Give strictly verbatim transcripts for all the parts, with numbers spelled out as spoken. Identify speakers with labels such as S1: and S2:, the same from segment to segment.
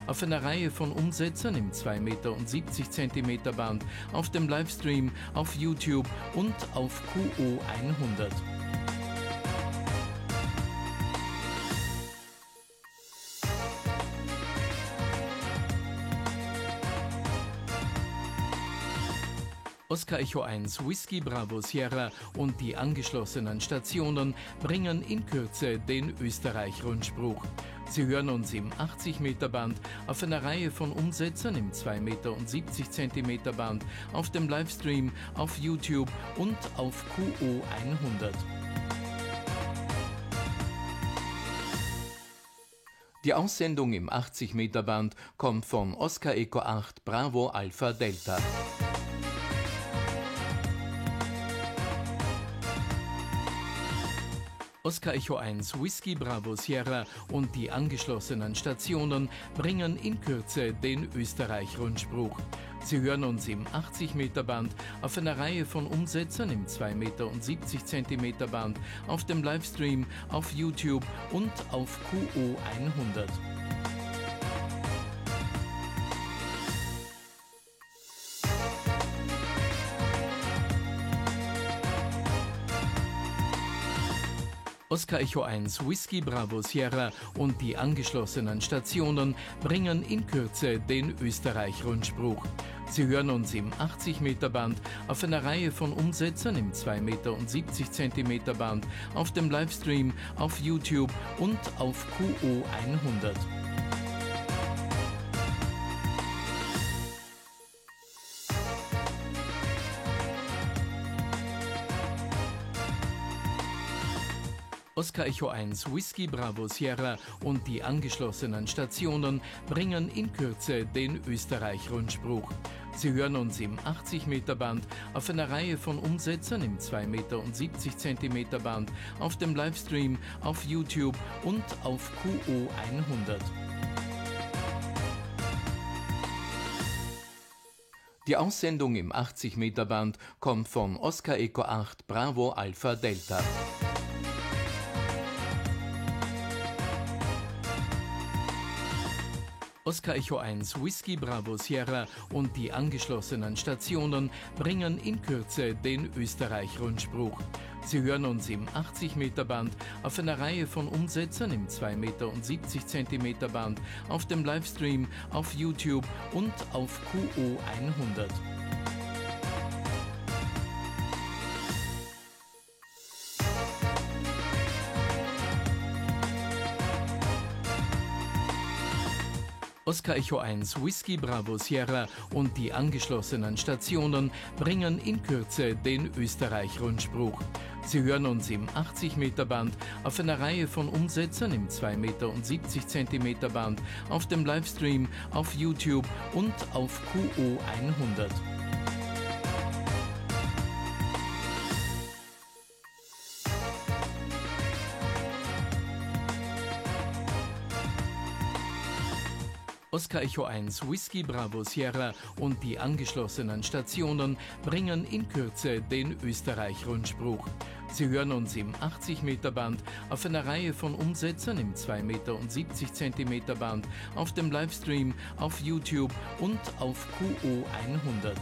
S1: auf einer Reihe von Umsetzern im zwei Meter siebzig Zentimeter Band, auf dem Livestream, auf YouTube und auf Q O hundert. Oscar Echo eins Whisky Bravo Sierra und die angeschlossenen Stationen bringen in Kürze den Österreich-Rundspruch. Sie hören uns im achtzig Meter Band, auf einer Reihe von Umsetzern im zwei Meter siebzig Zentimeter Band, auf dem Livestream, auf YouTube und auf Q O hundert. Die Aussendung im achtzig Meter Band kommt von Oscar Echo acht Bravo Alpha Delta. Oscar Echo eins Whisky Bravo Sierra und die angeschlossenen Stationen bringen in Kürze den Österreich-Rundspruch. Sie hören uns im achtzig Meter Band, auf einer Reihe von Umsetzern im zwei Meter siebzig Zentimeter Band, auf dem Livestream, auf YouTube und auf Q O hundert. Oscar Echo eins Whisky Bravo Sierra und die angeschlossenen Stationen bringen in Kürze den Österreich-Rundspruch. Sie hören uns im achtzig Meter Band, auf einer Reihe von Umsetzern im zwei Meter siebzig Zentimeter Band, auf dem Livestream, auf YouTube und auf Q O hundert. Oscar Echo eins Whisky Bravo Sierra und die angeschlossenen Stationen bringen in Kürze den Österreich-Rundspruch. Sie hören uns im achtzig Meter Band, auf einer Reihe von Umsetzern im zwei Meter siebzig Zentimeter Band, auf dem Livestream, auf YouTube und auf Q O hundert. Die Aussendung im achtzig Meter Band kommt von Oscar Echo acht Bravo Alpha Delta. Oscar Echo eins Whisky Bravo Sierra und die angeschlossenen Stationen bringen in Kürze den Österreich-Rundspruch. Sie hören uns im achtzig Meter Band, auf einer Reihe von Umsetzern im zwei Meter siebzig Zentimeter Band, auf dem Livestream, auf YouTube und auf Q O hundert. Oscar Echo eins Whisky Bravo Sierra und die angeschlossenen Stationen bringen in Kürze den Österreich-Rundspruch. Sie hören uns im achtzig Meter Band, auf einer Reihe von Umsetzern im zwei Meter siebzig Zentimeter Band, auf dem Livestream, auf YouTube und auf Q O hundert. Oscar Echo eins Whisky Bravo Sierra und die angeschlossenen Stationen bringen in Kürze den Österreich-Rundspruch. Sie hören uns im achtzig Meter Band, auf einer Reihe von Umsetzern im zwei Meter siebzig Zentimeter Band, auf dem Livestream, auf YouTube und auf Q O hundert.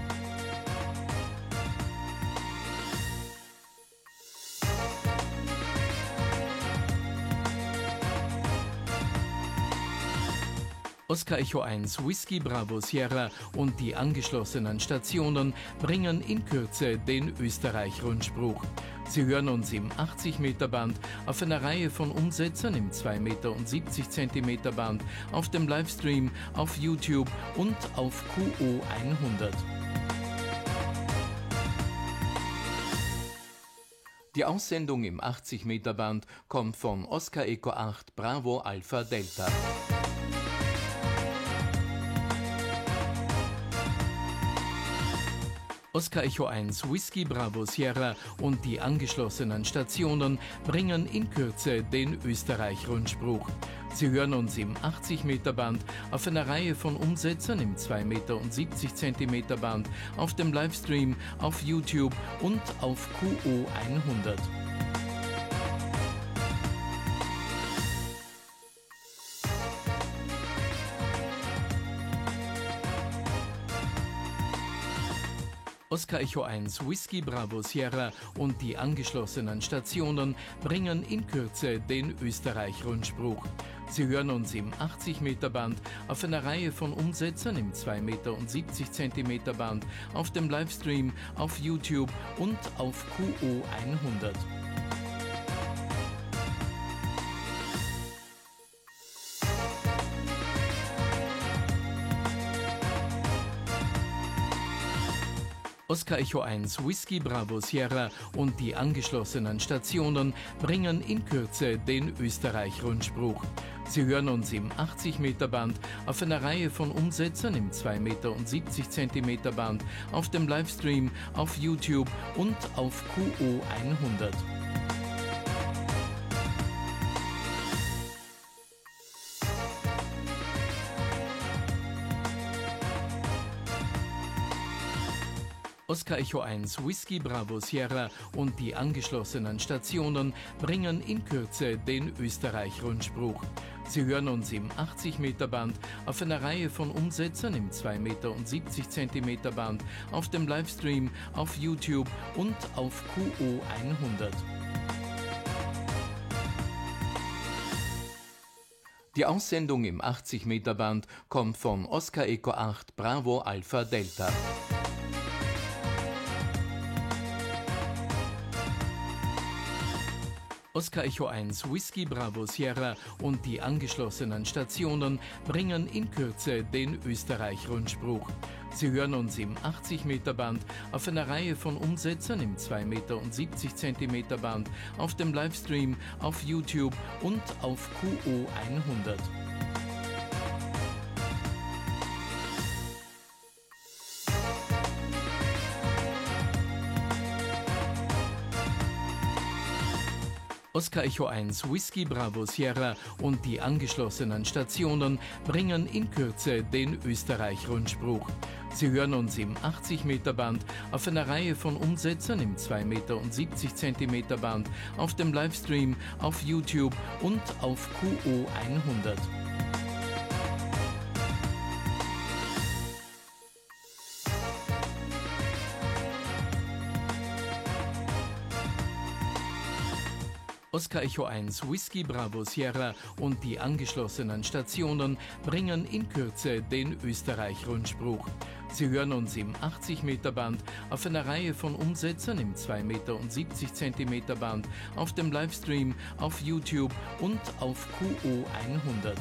S1: Oscar Echo eins Whisky Bravo Sierra und die angeschlossenen Stationen bringen in Kürze den Österreich-Rundspruch. Sie hören uns im achtzig Meter Band, auf einer Reihe von Umsetzern im zwei Meter siebzig Zentimeter Band, auf dem Livestream, auf YouTube und auf Q O hundert. Die Aussendung im achtzig Meter Band kommt von Oscar Echo acht Bravo Alpha Delta. Oscar Echo eins Whisky Bravo Sierra und die angeschlossenen Stationen bringen in Kürze den Österreich-Rundspruch. Sie hören uns im achtzig Meter Band, auf einer Reihe von Umsetzern im zwei Meter siebzig Zentimeter Band, auf dem Livestream, auf YouTube und auf Q O hundert. Oscar Echo eins Whisky Bravo Sierra und die angeschlossenen Stationen bringen in Kürze den Österreich-Rundspruch. Sie hören uns im achtzig Meter Band, auf einer Reihe von Umsetzern im zwei Meter und siebzig Zentimeter Band, auf dem Livestream, auf YouTube und auf Q O hundert. Oscar Echo eins Whisky Bravo Sierra und die angeschlossenen Stationen bringen in Kürze den Österreich-Rundspruch. Sie hören uns im achtzig Meter Band, auf einer Reihe von Umsetzern im zwei Meter und siebzig Zentimeter Band, auf dem Livestream, auf YouTube und auf Q O hundert. Oscar Echo eins Whisky Bravo Sierra und die angeschlossenen Stationen bringen in Kürze den Österreich-Rundspruch. Sie hören uns im achtzig Meter Band, auf einer Reihe von Umsetzern im zwei Meter und siebzig Zentimeter Band, auf dem Livestream, auf YouTube und auf Q O hundert. Die Aussendung im achtzig Meter Band kommt von Oscar Echo acht Bravo Alpha Delta. Oscar Echo eins Whisky Bravo Sierra und die angeschlossenen Stationen bringen in Kürze den Österreich-Rundspruch. Sie hören uns im achtzig Meter Band, auf einer Reihe von Umsetzern im zwei Meter und siebzig Zentimeter Band, auf dem Livestream, auf YouTube und auf Q O hundert. Oscar Echo eins Whisky Bravo Sierra und die angeschlossenen Stationen bringen in Kürze den Österreich-Rundspruch. Sie hören uns im achtzig Meter Band, auf einer Reihe von Umsetzern im zwei Meter und siebzig Zentimeter Band, auf dem Livestream, auf YouTube und auf Q O hundert. Oscar Echo eins Whisky Bravo Sierra und die angeschlossenen Stationen bringen in Kürze den Österreich-Rundspruch. Sie hören uns im achtzig Meter Band, auf einer Reihe von Umsetzern im zwei Meter und siebzig Zentimeter Band, auf dem Livestream, auf YouTube und auf Q O hundert.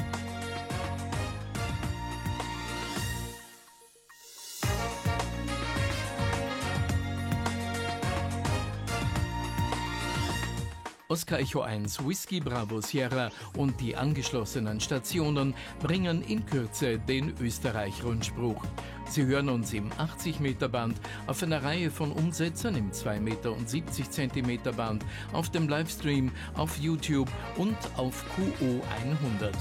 S1: Oscar Echo eins Whisky Bravo Sierra und die angeschlossenen Stationen bringen in Kürze den Österreich-Rundspruch. Sie hören uns im achtzig Meter Band, auf einer Reihe von Umsetzern im zwei Meter und siebzig Zentimeter Band, auf dem Livestream, auf YouTube und auf Q O hundert.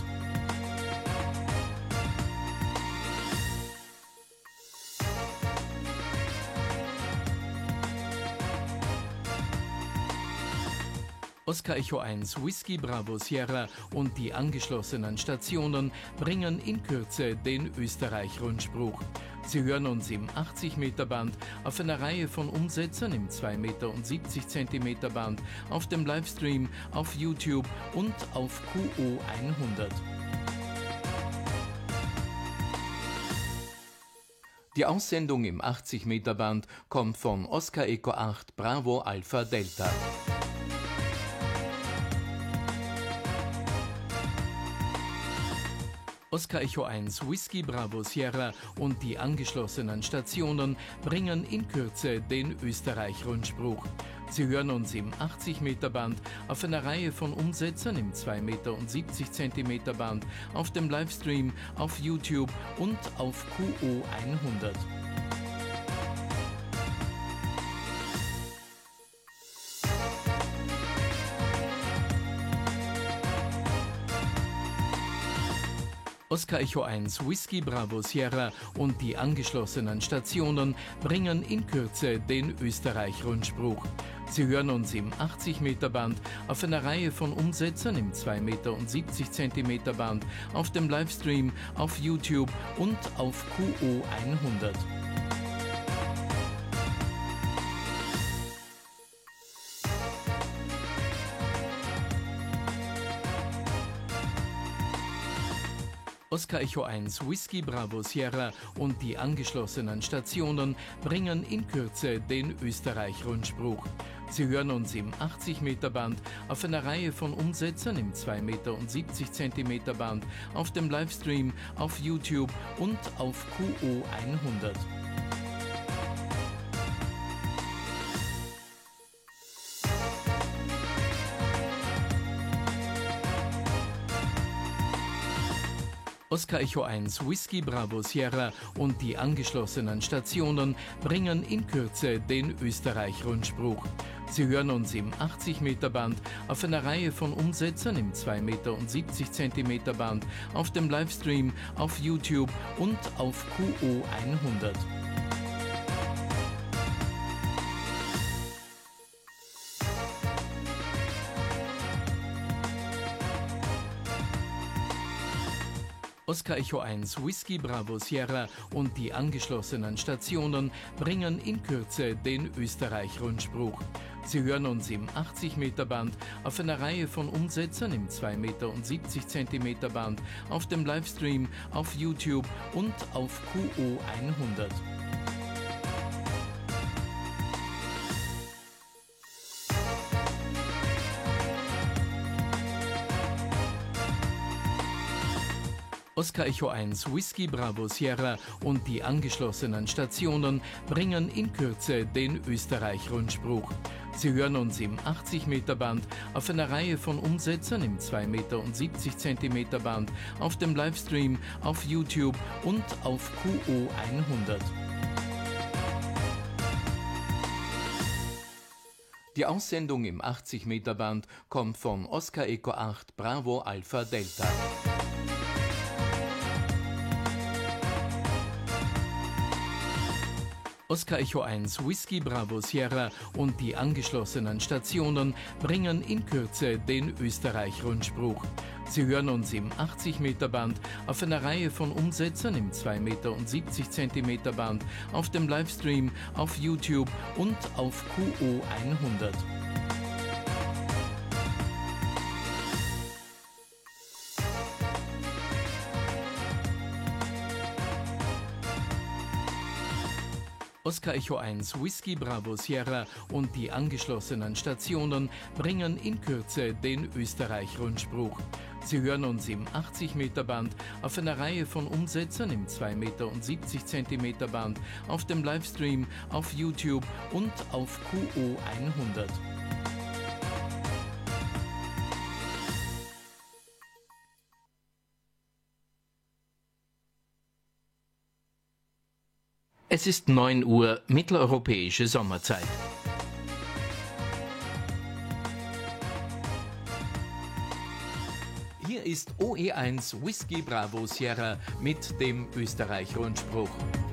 S1: Oscar Echo eins Whisky Bravo Sierra und die angeschlossenen Stationen bringen in Kürze den Österreich-Rundspruch. Sie hören uns im achtzig Meter Band, auf einer Reihe von Umsetzern im zwei Meter und siebzig Zentimeter Band, auf dem Livestream, auf YouTube und auf Q O hundert. Die Aussendung im achtzig Meter Band kommt von Oscar Echo acht Bravo Alpha Delta. Oscar Echo eins Whisky Bravo Sierra und die angeschlossenen Stationen bringen in Kürze den Österreich-Rundspruch. Sie hören uns im achtzig Meter Band, auf einer Reihe von Umsetzern im zwei Meter und siebzig Zentimeter Band, auf dem Livestream, auf YouTube und auf Q O hundert. Oscar Echo eins Whisky Bravo Sierra und die angeschlossenen Stationen bringen in Kürze den Österreich-Rundspruch. Sie hören uns im achtzig Meter Band, auf einer Reihe von Umsetzern im zwei Meter und siebzig Zentimeter Band, auf dem Livestream, auf YouTube und auf Q O hundert. Oscar Echo eins Whisky Bravo Sierra und die angeschlossenen Stationen bringen in Kürze den Österreich-Rundspruch. Sie hören uns im achtzig Meter Band, auf einer Reihe von Umsetzern im zwei Meter und siebzig Zentimeter Band, auf dem Livestream, auf YouTube und auf Q O hundert. Oscar Echo eins Whisky Bravo Sierra und die angeschlossenen Stationen bringen in Kürze den Österreich-Rundspruch. Sie hören uns im achtzig Meter Band, auf einer Reihe von Umsetzern im zwei Meter und siebzig Zentimeter Band, auf dem Livestream, auf YouTube und auf Q O hundert. Oscar Echo eins Whisky Bravo Sierra und die angeschlossenen Stationen bringen in Kürze den Österreich-Rundspruch. Sie hören uns im achtzig Meter Band, auf einer Reihe von Umsetzern im zwei Meter und siebzig Zentimeter Band, auf dem Livestream, auf YouTube und auf Q O hundert. Oscar Echo eins Whisky Bravo Sierra und die angeschlossenen Stationen bringen in Kürze den Österreich-Rundspruch. Sie hören uns im achtzig Meter Band, auf einer Reihe von Umsetzern im zwei Meter und siebzig Zentimeter Band, auf dem Livestream, auf YouTube und auf Q O hundert. Die Aussendung im achtzig Meter Band kommt von Oscar Echo acht Bravo Alpha Delta. Oscar Echo eins Whisky Bravo Sierra und die angeschlossenen Stationen bringen in Kürze den Österreich-Rundspruch. Sie hören uns im achtzig Meter Band, auf einer Reihe von Umsetzern im zwei Meter und siebzig Zentimeter Band, auf dem Livestream, auf YouTube und auf Q O hundert. Oscar Echo eins Whisky Bravo Sierra und die angeschlossenen Stationen bringen in Kürze den Österreich-Rundspruch. Sie hören uns im achtzig Meter Band, auf einer Reihe von Umsetzern im zwei Meter und siebzig Zentimeter Band, auf dem Livestream, auf YouTube und auf Q O hundert. Es ist neun Uhr, mitteleuropäische Sommerzeit. Hier ist O E eins Whisky Bravo Sierra mit dem Österreich-Rundspruch.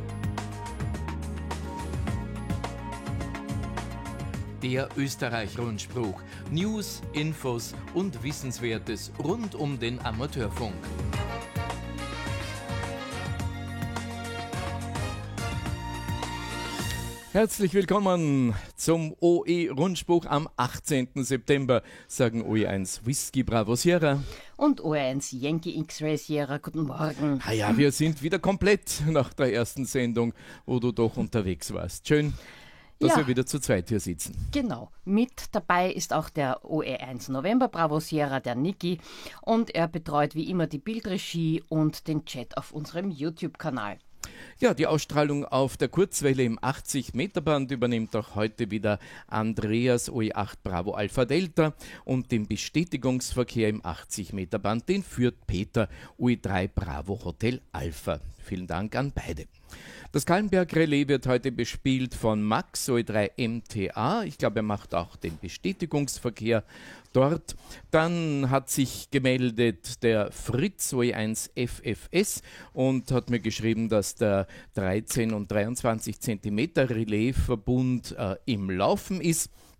S1: Der Österreich-Rundspruch. News, Infos und Wissenswertes rund um den Amateurfunk. Herzlich willkommen zum O E-Rundspruch am achtzehnten September, sagen O E eins Whisky Bravo Sierra.
S2: Und O E eins Yankee X-Ray Sierra, guten Morgen.
S1: Ah ja, wir sind wieder komplett nach der ersten Sendung, wo du doch unterwegs warst. Schön, dass ja. wir wieder zu zweit hier sitzen.
S2: Genau, mit dabei ist auch der O E eins November Bravo Sierra, der Niki, und er betreut wie immer die Bildregie und den Chat auf unserem YouTube-Kanal.
S1: Ja, die Ausstrahlung auf der Kurzwelle im achtzig Meter Band übernimmt auch heute wieder Andreas O E acht Bravo Alpha Delta und den Bestätigungsverkehr im achtzig Meter Band, den führt Peter O E drei Bravo Hotel Alpha. Vielen Dank an beide. Das Kallenberg-Relais wird heute bespielt von Max O E drei M T A. Ich glaube, er macht auch den Bestätigungsverkehr dort. Dann hat sich gemeldet der Fritz O E eins F F S und hat mir geschrieben, dass der dreizehn und dreiundzwanzig Zentimeter Relaisverbund äh, im Laufen ist.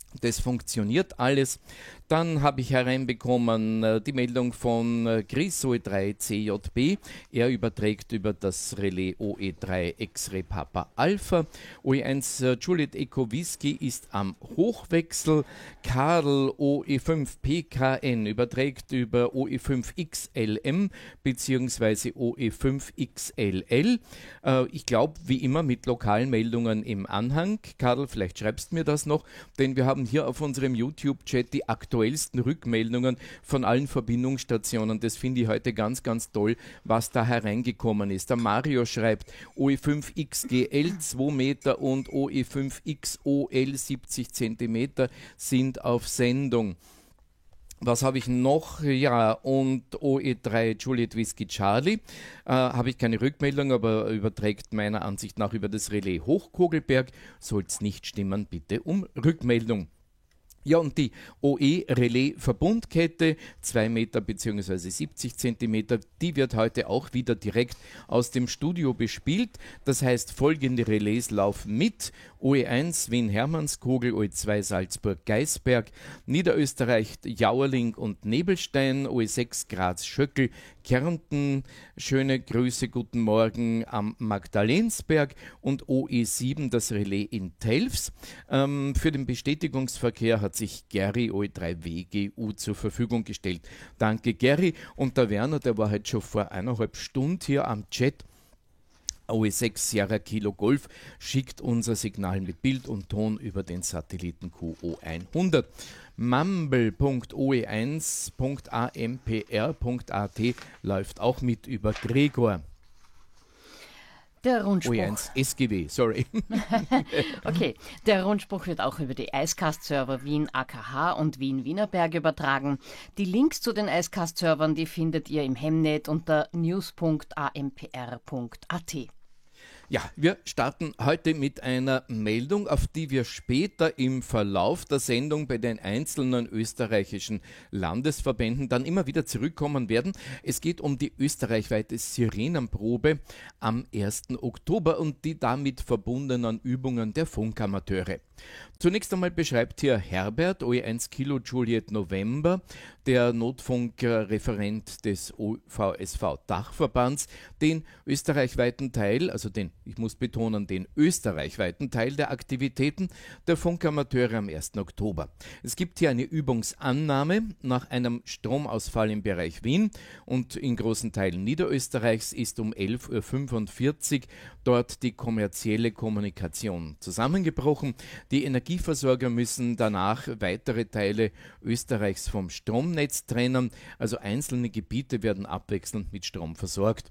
S1: Das funktioniert alles. Dann habe ich hereinbekommen äh, die Meldung von äh, Chris O E drei C J B. Er überträgt über das Relais O E drei X-Ray Papa Alpha. O E eins äh, Juliet Echo Whisky ist am Hochwechsel. Karl O E fünf P K N überträgt über O E fünf X L M bzw. O E fünf X L L. Äh, ich glaube, wie immer mit lokalen Meldungen im Anhang. Karl, vielleicht schreibst du mir das noch, denn wir haben hier auf unserem YouTube-Chat die aktuellsten Rückmeldungen von allen Verbindungsstationen. Das finde ich heute ganz, ganz toll, was da hereingekommen ist. Der Mario schreibt, O E fünf X G L zwei Meter und O E fünf X O L siebzig Zentimeter sind auf Sendung. Was habe ich noch? Ja, und O E drei Juliet Whisky Charlie äh, habe ich keine Rückmeldung, aber überträgt meiner Ansicht nach über das Relais Hochkogelberg. Soll es nicht stimmen, bitte um Rückmeldung. Ja, und die O E-Relais-Verbundkette, zwei Meter bzw. siebzig Zentimeter, die wird heute auch wieder direkt aus dem Studio bespielt. Das heißt, folgende Relais laufen mit: O E eins Wien-Hermannskogel, O E zwei Salzburg-Geisberg, Niederösterreich Jauerling und Nebelstein, O E sechs Graz-Schöckel, Kärnten, schöne Grüße, guten Morgen am Magdalensberg, und O E sieben das Relais in Telfs. Ähm, für den Bestätigungsverkehr hat sich Gary O E drei W G U zur Verfügung gestellt. Danke, Gary. Und der Werner, der war halt schon vor eineinhalb Stunden hier am Chat. O E sechs Sierra Kilo Golf schickt unser Signal mit Bild und Ton über den Satelliten Q O hundert. mumble Punkt O E eins Punkt A M P R Punkt A T läuft auch mit über Gregor.
S2: Der Rundspruch.
S1: O E eins S G W, sorry.
S2: Okay, der Rundspruch wird auch über die Icecast-Server Wien A K H und Wien Wienerberg übertragen. Die Links zu den Icecast-Servern, die findet ihr im Hemnet unter news Punkt A M P R Punkt A T.
S1: Ja, wir starten heute mit einer Meldung, auf die wir später im Verlauf der Sendung bei den einzelnen österreichischen Landesverbänden dann immer wieder zurückkommen werden. Es geht um die österreichweite Sirenenprobe am ersten Oktober und die damit verbundenen Übungen der Funkamateure. Zunächst einmal beschreibt hier Herbert, O E eins Kilo Juliet November, der Notfunkreferent des O V S V-Dachverbands, den österreichweiten Teil, also den, ich muss betonen, den österreichweiten Teil der Aktivitäten der Funkamateure am ersten Oktober. Es gibt hier eine Übungsannahme nach einem Stromausfall im Bereich Wien und in großen Teilen Niederösterreichs ist um elf Uhr fünfundvierzig dort die kommerzielle Kommunikation zusammengebrochen. Die Energieversorger müssen danach weitere Teile Österreichs vom Stromnetz trennen, also einzelne Gebiete werden abwechselnd mit Strom versorgt.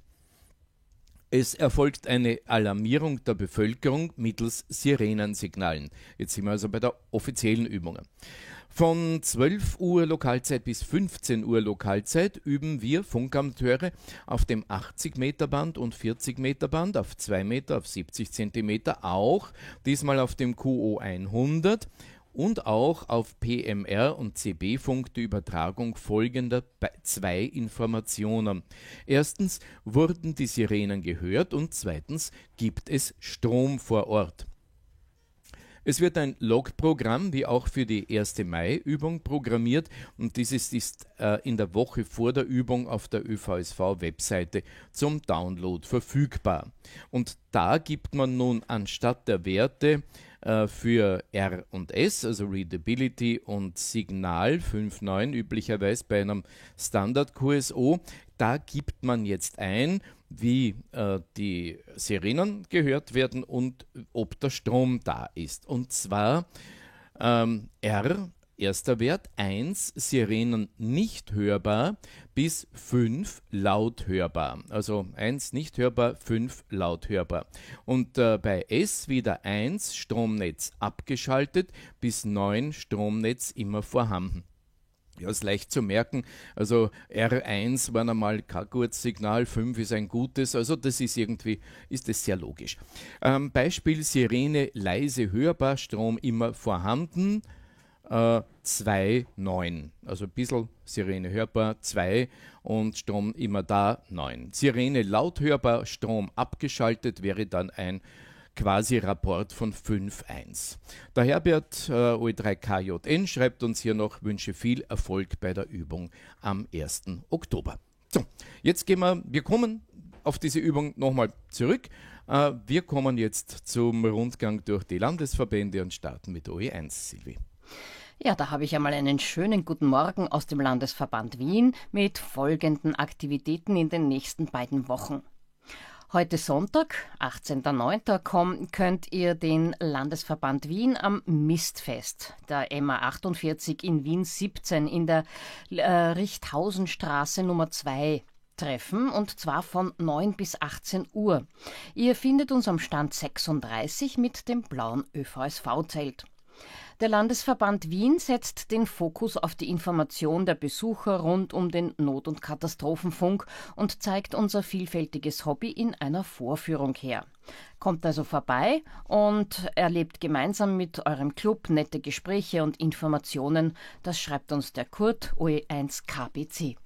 S1: Es erfolgt eine Alarmierung der Bevölkerung mittels Sirenensignalen. Jetzt sind wir also bei der offiziellen Übung. Von zwölf Uhr Lokalzeit bis fünfzehn Uhr Lokalzeit üben wir Funkamateure auf dem achtzig Meter Band und vierzig Meter Band auf zwei Meter, auf siebzig Zentimeter, auch diesmal auf dem Q O hundert und auch auf P M R und C B-Funk die Übertragung folgender zwei Informationen. Erstens wurden die Sirenen gehört und zweitens gibt es Strom vor Ort. Es wird ein Logprogramm wie auch für die erste Mai-Übung programmiert und dieses ist äh, in der Woche vor der Übung auf der Ö V S V-Webseite zum Download verfügbar. Und da gibt man nun anstatt der Werte äh, für R und S, also Readability und Signal fünf Punkt neun üblicherweise bei einem Standard-Q S O, da gibt man jetzt ein, wie äh, die Sirenen gehört werden und ob der Strom da ist. Und zwar ähm, R, erster Wert, eins, Sirenen nicht hörbar, bis fünf laut hörbar. Also eins nicht hörbar, fünf laut hörbar. Und äh, bei S wieder eins, Stromnetz abgeschaltet, bis neun, Stromnetz immer vorhanden. Ja, ist leicht zu merken, also R eins war einmal kein gutes Signal, fünf ist ein gutes, also das ist irgendwie, ist das sehr logisch. Ähm, Beispiel Sirene leise hörbar, Strom immer vorhanden, äh, zwei, neun, also ein bisschen Sirene hörbar, zwei und Strom immer da, neun. Sirene laut hörbar, Strom abgeschaltet wäre dann ein quasi Rapport von fünf eins. Der Herbert äh, O E drei K J N schreibt uns hier noch, wünsche viel Erfolg bei der Übung am ersten Oktober. So, jetzt gehen wir, wir kommen auf diese Übung nochmal zurück. Äh, wir kommen jetzt zum Rundgang durch die Landesverbände und starten mit O E eins, Silvi.
S2: Ja, da habe ich einmal einen schönen guten Morgen aus dem Landesverband Wien mit folgenden Aktivitäten in den nächsten beiden Wochen. Heute Sonntag, achtzehnter neunter könnt ihr den Landesverband Wien am Mistfest der M A achtundvierzig in Wien siebzehn in der äh, Richthausenstraße Nummer zwei treffen, und zwar von neun bis achtzehn Uhr. Ihr findet uns am Stand sechsunddreißig mit dem blauen Ö V S V-Zelt. Der Landesverband Wien setzt den Fokus auf die Information der Besucher rund um den Not- und Katastrophenfunk und zeigt unser vielfältiges Hobby in einer Vorführung her. Kommt also vorbei und erlebt gemeinsam mit eurem Club nette Gespräche und Informationen. Das schreibt uns der Kurt, O E eins K B C.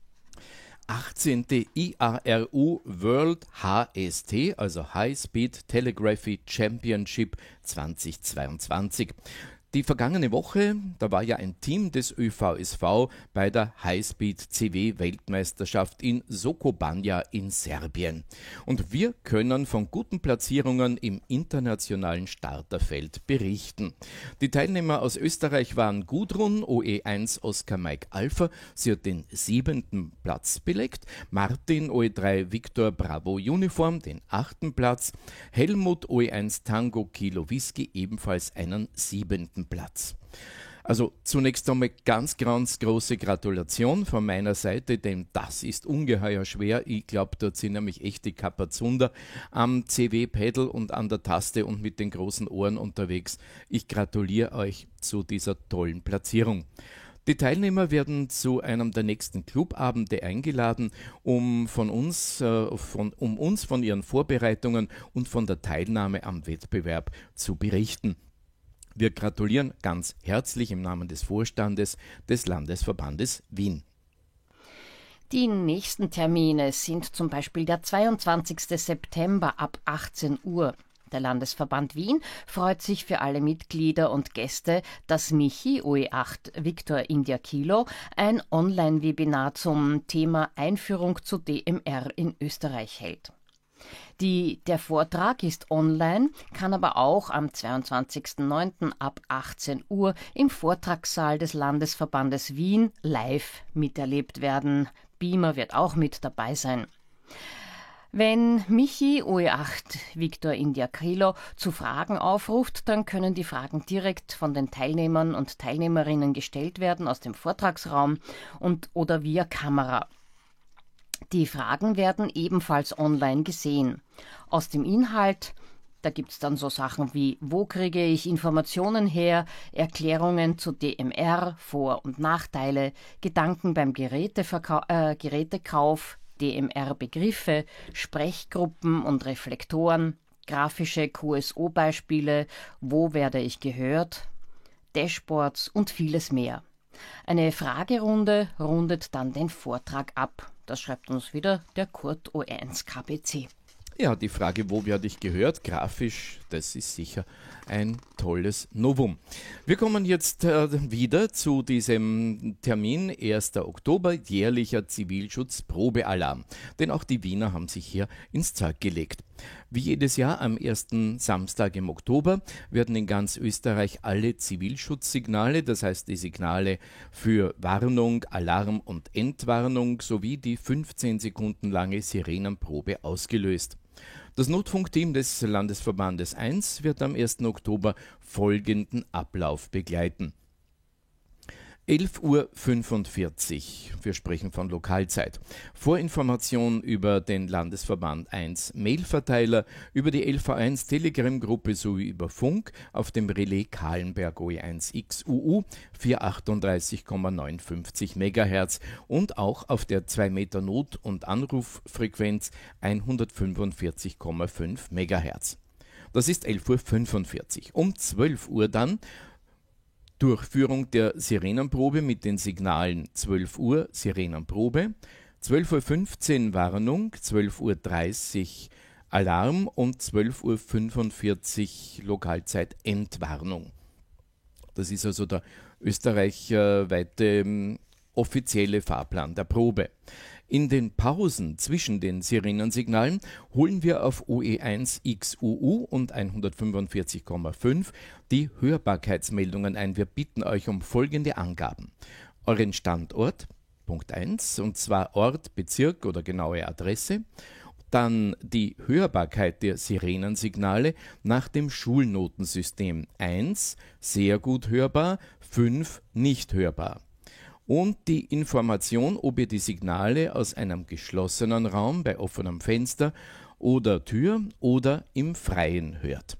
S1: achtzehnte I A R U World H S T, also High Speed Telegraphy Championship zweitausendzweiundzwanzig. Die vergangene Woche, da war ja ein Team des Ö V S V bei der Highspeed-C W-Weltmeisterschaft in Sokobanja in Serbien. Und wir können von guten Platzierungen im internationalen Starterfeld berichten. Die Teilnehmer aus Österreich waren Gudrun, O E eins Oscar Mike Alpha, sie hat den siebenten Platz belegt, Martin, O E drei Victor Bravo Uniform, den achten Platz, Helmut, O E eins Tango Kilo Whisky, ebenfalls einen siebenten Platz. Also zunächst einmal ganz, ganz große Gratulation von meiner Seite, denn das ist ungeheuer schwer. Ich glaube, dort sind nämlich echte Kapazunder am C W-Pedal und an der Taste und mit den großen Ohren unterwegs. Ich gratuliere euch zu dieser tollen Platzierung. Die Teilnehmer werden zu einem der nächsten Clubabende eingeladen, um von uns, äh, von, um uns von ihren Vorbereitungen und von der Teilnahme am Wettbewerb zu berichten. Wir gratulieren ganz herzlich im Namen des Vorstandes des Landesverbandes Wien.
S2: Die nächsten Termine sind zum Beispiel der zweiundzwanzigster September ab achtzehn Uhr. Der Landesverband Wien freut sich für alle Mitglieder und Gäste, dass Michi, O E acht Victor India Kilo, ein Online-Webinar zum Thema Einführung zu D M R in Österreich hält. Die, der Vortrag ist online, kann aber auch am zweiundzwanzigster neunter ab achtzehn Uhr im Vortragssaal des Landesverbandes Wien live miterlebt werden. Beamer wird auch mit dabei sein. Wenn Michi, O E acht Victor India Kilo, zu Fragen aufruft, dann können die Fragen direkt von den Teilnehmern und Teilnehmerinnen gestellt werden aus dem Vortragsraum und oder via Kamera. Die Fragen werden ebenfalls online gesehen. Aus dem Inhalt, da gibt es dann so Sachen wie, wo kriege ich Informationen her, Erklärungen zu D M R, Vor- und Nachteile, Gedanken beim Geräteverkau- äh, Gerätekauf, D M R-Begriffe, Sprechgruppen und Reflektoren, grafische Q S O-Beispiele, wo werde ich gehört, Dashboards und vieles mehr. Eine Fragerunde rundet dann den Vortrag ab. Das schreibt uns wieder der Kurt O E eins K B C.
S1: Ja, die Frage, wo werde ich gehört, grafisch, das ist sicher ein tolles Novum. Wir kommen jetzt äh, wieder zu diesem Termin, erster Oktober, jährlicher Zivilschutz-Probealarm. Denn auch die Wiener haben sich hier ins Zeug gelegt. Wie jedes Jahr am ersten Samstag im Oktober werden in ganz Österreich alle Zivilschutzsignale, das heißt die Signale für Warnung, Alarm und Entwarnung sowie die fünfzehn Sekunden lange Sirenenprobe ausgelöst. Das Notfunkteam des Landesverbandes eins wird am ersten Oktober folgenden Ablauf begleiten. elf Uhr fünfundvierzig, wir sprechen von Lokalzeit. Vorinformation über den Landesverband eins Mailverteiler, über die L V eins Telegram-Gruppe sowie über Funk auf dem Relais Kahlenberg O E eins X U U vierhundertachtunddreißig Komma neunundfünfzig Megahertz und auch auf der zwei Meter Not- und Anruffrequenz hundertfünfundvierzig Komma fünf Megahertz. Das ist elf Uhr fünfundvierzig. Um zwölf Uhr dann Durchführung der Sirenenprobe mit den Signalen zwölf Uhr Sirenenprobe, zwölf Uhr fünfzehn Warnung, zwölf Uhr dreißig Alarm und zwölf Uhr fünfundvierzig Lokalzeit Entwarnung. Das ist also der österreichweite ähm, offizielle Fahrplan der Probe. In den Pausen zwischen den Sirenensignalen holen wir auf O E eins X U U und hundertfünfundvierzig Komma fünf die Hörbarkeitsmeldungen ein. Wir bitten euch um folgende Angaben. Euren Standort, Punkt eins, und zwar Ort, Bezirk oder genaue Adresse. Dann die Hörbarkeit der Sirenensignale nach dem Schulnotensystem. eins, sehr gut hörbar, fünf, nicht hörbar. Und die Information, ob ihr die Signale aus einem geschlossenen Raum bei offenem Fenster oder Tür oder im Freien hört.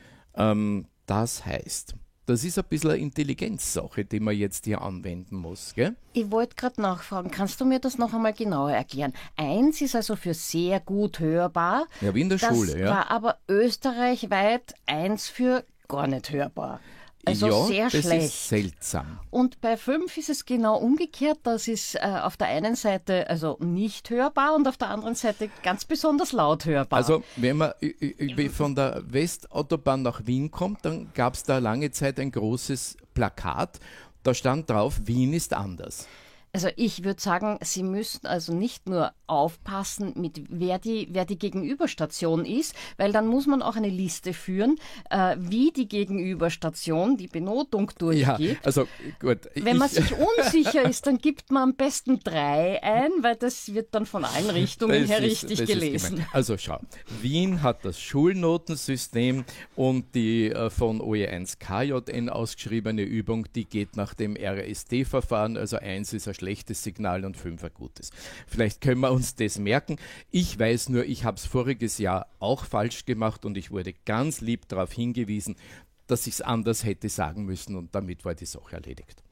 S1: Ähm, das heißt, das ist ein bisschen eine Intelligenzsache, die man jetzt hier anwenden muss, gell?
S2: Ich wollte gerade nachfragen, kannst du mir das noch einmal genauer erklären? Eins ist also für sehr gut hörbar.
S1: Ja, wie in der
S2: das
S1: Schule, ja.
S2: Das war aber österreichweit eins für gar nicht hörbar. Also
S1: ja,
S2: sehr
S1: das
S2: schlecht.
S1: Ist seltsam.
S2: Und bei fünf ist es genau umgekehrt. Das ist äh, auf der einen Seite also nicht hörbar und auf der anderen Seite ganz besonders laut hörbar.
S1: Also wenn man von der Westautobahn nach Wien kommt, dann gab es da lange Zeit ein großes Plakat. Da stand drauf, Wien ist anders.
S2: Also ich würde sagen, Sie müssten also nicht nur aufpassen, mit wer die, wer die Gegenüberstation ist, weil dann muss man auch eine Liste führen, äh, wie die Gegenüberstation die Benotung durchgibt.
S1: Ja, also gut.
S2: Wenn man sich unsicher ist, dann gibt man am besten drei ein, weil das wird dann von allen Richtungen her
S1: ist,
S2: richtig gelesen.
S1: Also schau, Wien hat das Schulnotensystem und die äh, von O E eins K J N ausgeschriebene Übung, die geht nach dem R S T-Verfahren, also eins ist ein schlechtes Signal und fünf ein gutes. Vielleicht können wir uns das merken. Ich weiß nur, ich habe es voriges Jahr auch falsch gemacht und ich wurde ganz lieb darauf hingewiesen, dass ich es anders hätte sagen müssen und damit war die Sache erledigt.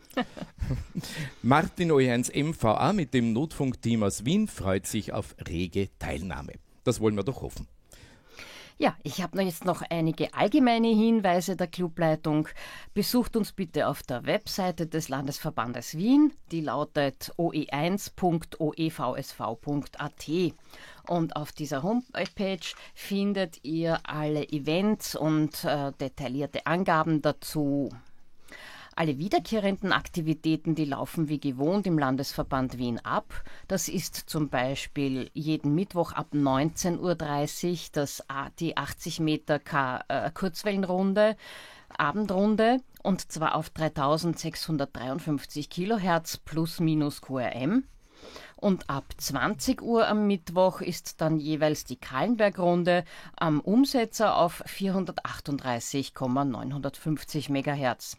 S1: Martin O E eins M V A mit dem Notfunkteam aus Wien freut sich auf rege Teilnahme. Das wollen wir doch hoffen.
S2: Ja, ich habe jetzt noch einige allgemeine Hinweise der Clubleitung. Besucht uns bitte auf der Webseite des Landesverbandes Wien. Die lautet o e eins punkt o e v s v punkt a t. Und auf dieser Homepage findet ihr alle Events und äh, detaillierte Angaben dazu. Alle wiederkehrenden Aktivitäten, die laufen wie gewohnt im Landesverband Wien ab. Das ist zum Beispiel jeden Mittwoch ab neunzehn Uhr dreißig das, die achtzig Meter K äh, Kurzwellenrunde, Abendrunde, und zwar auf dreitausendsechshundertdreiundfünfzig Kilohertz plus minus Q R M. Und ab zwanzig Uhr am Mittwoch ist dann jeweils die Kahlenberg-Runde am Umsetzer auf vierhundertachtunddreißig neunhundertfünfzig Megahertz.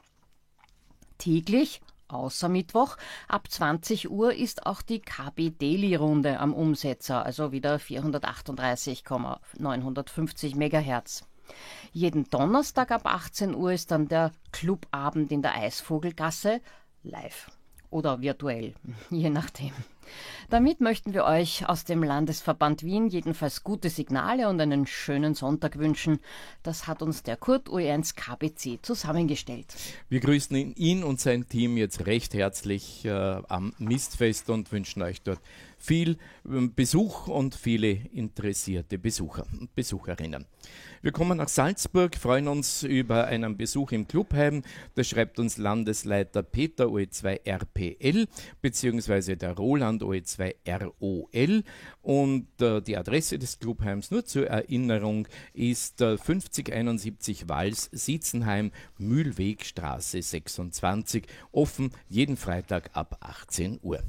S2: Täglich, außer Mittwoch, ab zwanzig Uhr ist auch die K B-Daily-Runde am Umsetzer, also wieder vierhundertachtunddreißig neunhundertfünfzig Megahertz. Jeden Donnerstag ab achtzehn Uhr ist dann der Clubabend in der Eisvogelgasse live oder virtuell, je nachdem. Damit möchten wir euch aus dem Landesverband Wien jedenfalls gute Signale und einen schönen Sonntag wünschen. Das hat uns der Kurt O E eins K B C zusammengestellt.
S1: Wir grüßen ihn und sein Team jetzt recht herzlich äh, am Mistfest und wünschen euch dort viel äh, Besuch und viele interessierte Besucher und Besucherinnen. Wir kommen nach Salzburg, freuen uns über einen Besuch im Clubheim. Das schreibt uns Landesleiter Peter O E zwei R P L beziehungsweise der Roland O E zwei R O L. Und äh, die Adresse des Clubheims, nur zur Erinnerung, ist äh, fünfzig einundsiebzig Wals, Sietzenheim, Mühlwegstraße sechsundzwanzig, offen jeden Freitag ab achtzehn Uhr.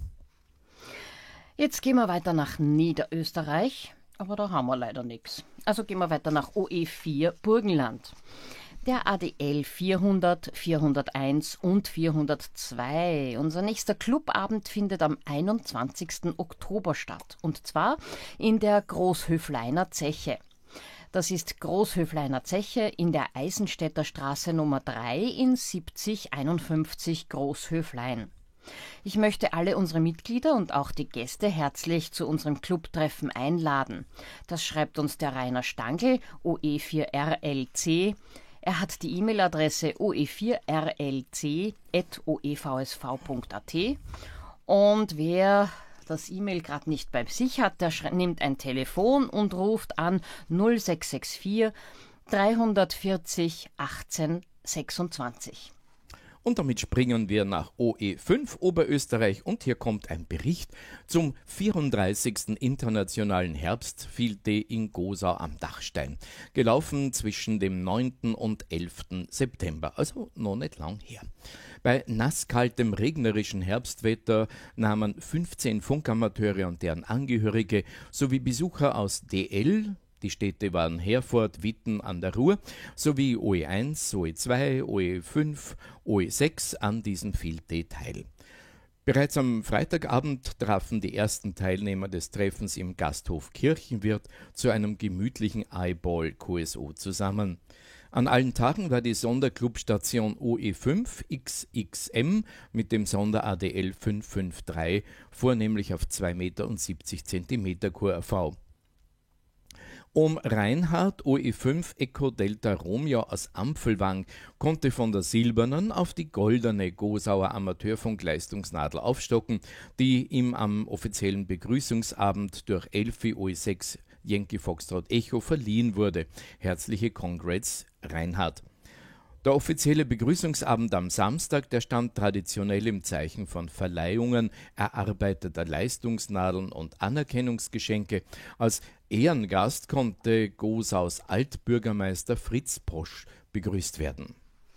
S2: Jetzt gehen wir weiter nach Niederösterreich. Aber da haben wir leider nichts. Also gehen wir weiter nach O E vier Burgenland. Der A D L vierhundert, vierhunderteins und vierhundertzwei. Unser nächster Clubabend findet am einundzwanzigsten Oktober statt. Und zwar in der Großhöfleiner Zeche. Das ist Großhöfleiner Zeche in der Eisenstädter Straße Nummer drei in siebzig einundfünfzig Großhöflein. Ich möchte alle unsere Mitglieder und auch die Gäste herzlich zu unserem Clubtreffen einladen. Das schreibt uns der Rainer Stangl, O E vier R L C. Er hat die E-Mail-Adresse o e vier r l c at o e v s v punkt a t. Und wer das E-Mail gerade nicht bei sich hat, der nimmt ein Telefon und ruft an null sechs sechs vier dreihundertvierzig achtzehn sechsundzwanzig.
S1: Und damit springen wir nach O E fünf Oberösterreich und hier kommt ein Bericht zum vierunddreißigsten Internationalen Herbstfield Day in Gosau am Dachstein. Gelaufen zwischen dem neunten und elften September, also noch nicht lang her. Bei nasskaltem, regnerischen Herbstwetter nahmen fünfzehn Funkamateure und deren Angehörige sowie Besucher aus D L, die Städte waren Herford, Witten an der Ruhr, sowie O E eins, O E zwei, O E fünf, O E sechs an diesem Field Day teil. Bereits am Freitagabend trafen die ersten Teilnehmer des Treffens im Gasthof Kirchenwirt zu einem gemütlichen Eyeball Q S O zusammen. An allen Tagen war die Sonderclubstation O E fünf X X M mit dem Sonder-A D L fünf fünf drei vornehmlich auf zwei Meter siebzig Zentimeter Q R V. Um Reinhard O E fünf Echo Delta Romeo aus Ampfelwang konnte von der silbernen auf die goldene Gosauer Amateurfunkleistungsnadel aufstocken, die ihm am offiziellen Begrüßungsabend durch Elfi O E sechs Yankee Foxtrot Echo verliehen wurde. Herzliche Congrats, Reinhard. Der offizielle Begrüßungsabend am Samstag, der stand traditionell im Zeichen von Verleihungen erarbeiteter Leistungsnadeln und Anerkennungsgeschenke. Als Ehrengast konnte Gosaus Altbürgermeister Fritz Posch begrüßt werden.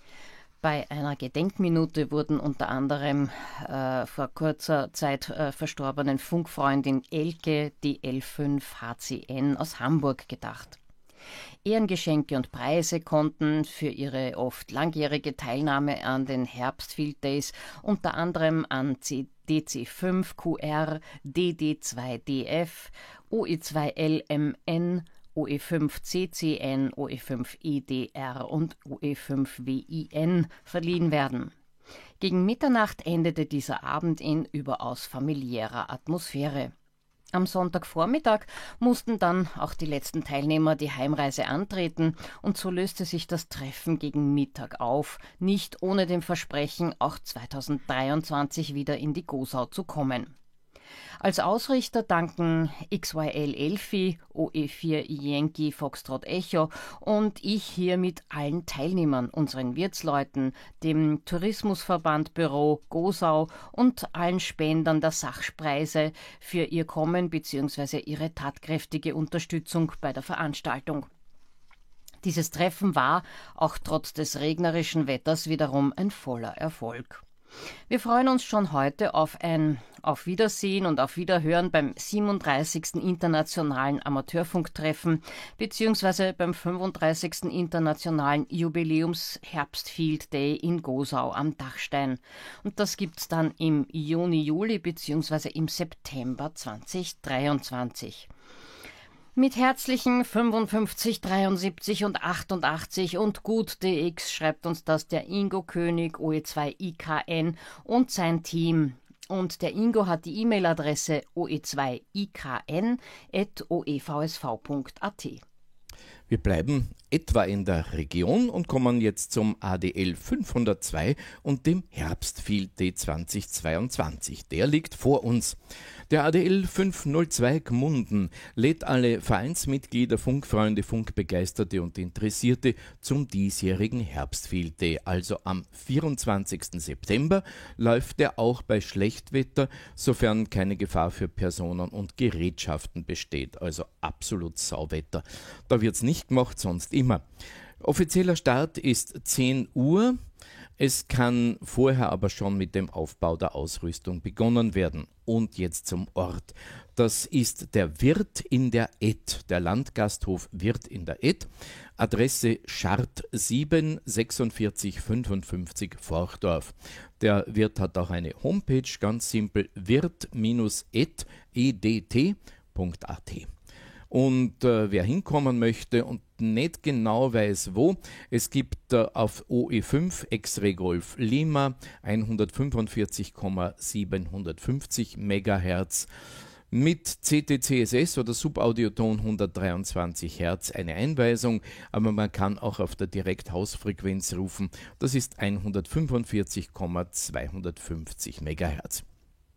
S2: Bei einer Gedenkminute wurden unter anderem äh, vor kurzer Zeit äh, verstorbenen Funkfreundin Elke, die L fünf H C N aus Hamburg, gedacht. Ehrengeschenke und Preise konnten für ihre oft langjährige Teilnahme an den Herbstfield Days unter anderem an D C fünf Q R, D D zwei D F, O E zwei L M N, O E fünf C C N, O E fünf E D R und O E fünf W I N verliehen werden. Gegen Mitternacht endete dieser Abend in überaus familiärer Atmosphäre. Am Sonntagvormittag mussten dann auch die letzten Teilnehmer die Heimreise antreten und so löste sich das Treffen gegen Mittag auf, nicht ohne dem Versprechen, auch zweitausenddreiundzwanzig wieder in die Gosau zu kommen. Als Ausrichter danken X Y L Elfi, O E vier Yankee Foxtrot Echo und ich hier mit allen Teilnehmern, unseren Wirtsleuten, dem Tourismusverband Büro Gosau und allen Spendern der Sachpreise für ihr Kommen bzw. ihre tatkräftige Unterstützung bei der Veranstaltung. Dieses Treffen war, auch trotz des regnerischen Wetters, wiederum ein voller Erfolg. Wir freuen uns schon heute auf ein Auf Wiedersehen und auf Wiederhören beim siebenunddreißigsten Internationalen Amateurfunktreffen bzw. beim fünfunddreißigsten Internationalen Jubiläums-Herbstfield Day in Gosau am Dachstein. Und das gibt's dann im Juni, Juli bzw. im September zweitausenddreiundzwanzig. Mit herzlichen fünfundfünfzig, dreiundsiebzig und achtundachtzig und gut D X schreibt uns das der Ingo König, O E zwei I K N und sein Team. Und der Ingo hat die E-Mail-Adresse o e zwei i k n at o e v s v punkt a t.
S1: Wir bleiben etwa in der Region und kommen jetzt zum A D L fünfhundertzwei und dem Herbstfield Day zweitausendzweiundzwanzig. Der liegt vor uns. Der A D L fünfhundertzwei Gmunden lädt alle Vereinsmitglieder, Funkfreunde, Funkbegeisterte und Interessierte zum diesjährigen Herbstfield Day. Also am vierundzwanzigsten September läuft er auch bei Schlechtwetter, sofern keine Gefahr für Personen und Gerätschaften besteht. Also absolut Sauwetter. Da wird's nicht gemacht, sonst immer. Offizieller Start ist zehn Uhr. Es kann vorher aber schon mit dem Aufbau der Ausrüstung begonnen werden. Und jetzt zum Ort. Das ist der Wirt in der Edd, der Landgasthof Wirt in der Edd. Adresse Schart sieben sechsundvierzig fünfundfünfzig Forchdorf. Der Wirt hat auch eine Homepage, ganz simpel, wirt Ed punkt a t. Und äh, wer hinkommen möchte und nicht genau weiß wo, es gibt äh, auf O E fünf X-Ray Golf Lima hundertfünfundvierzig Komma siebenhundertfünfzig Megahertz mit C T C S S oder Subaudioton hundertdreiundzwanzig Hertz eine Einweisung, aber man kann auch auf der Direkthausfrequenz rufen, das ist hundertfünfundvierzig Komma zweihundertfünfzig Megahertz.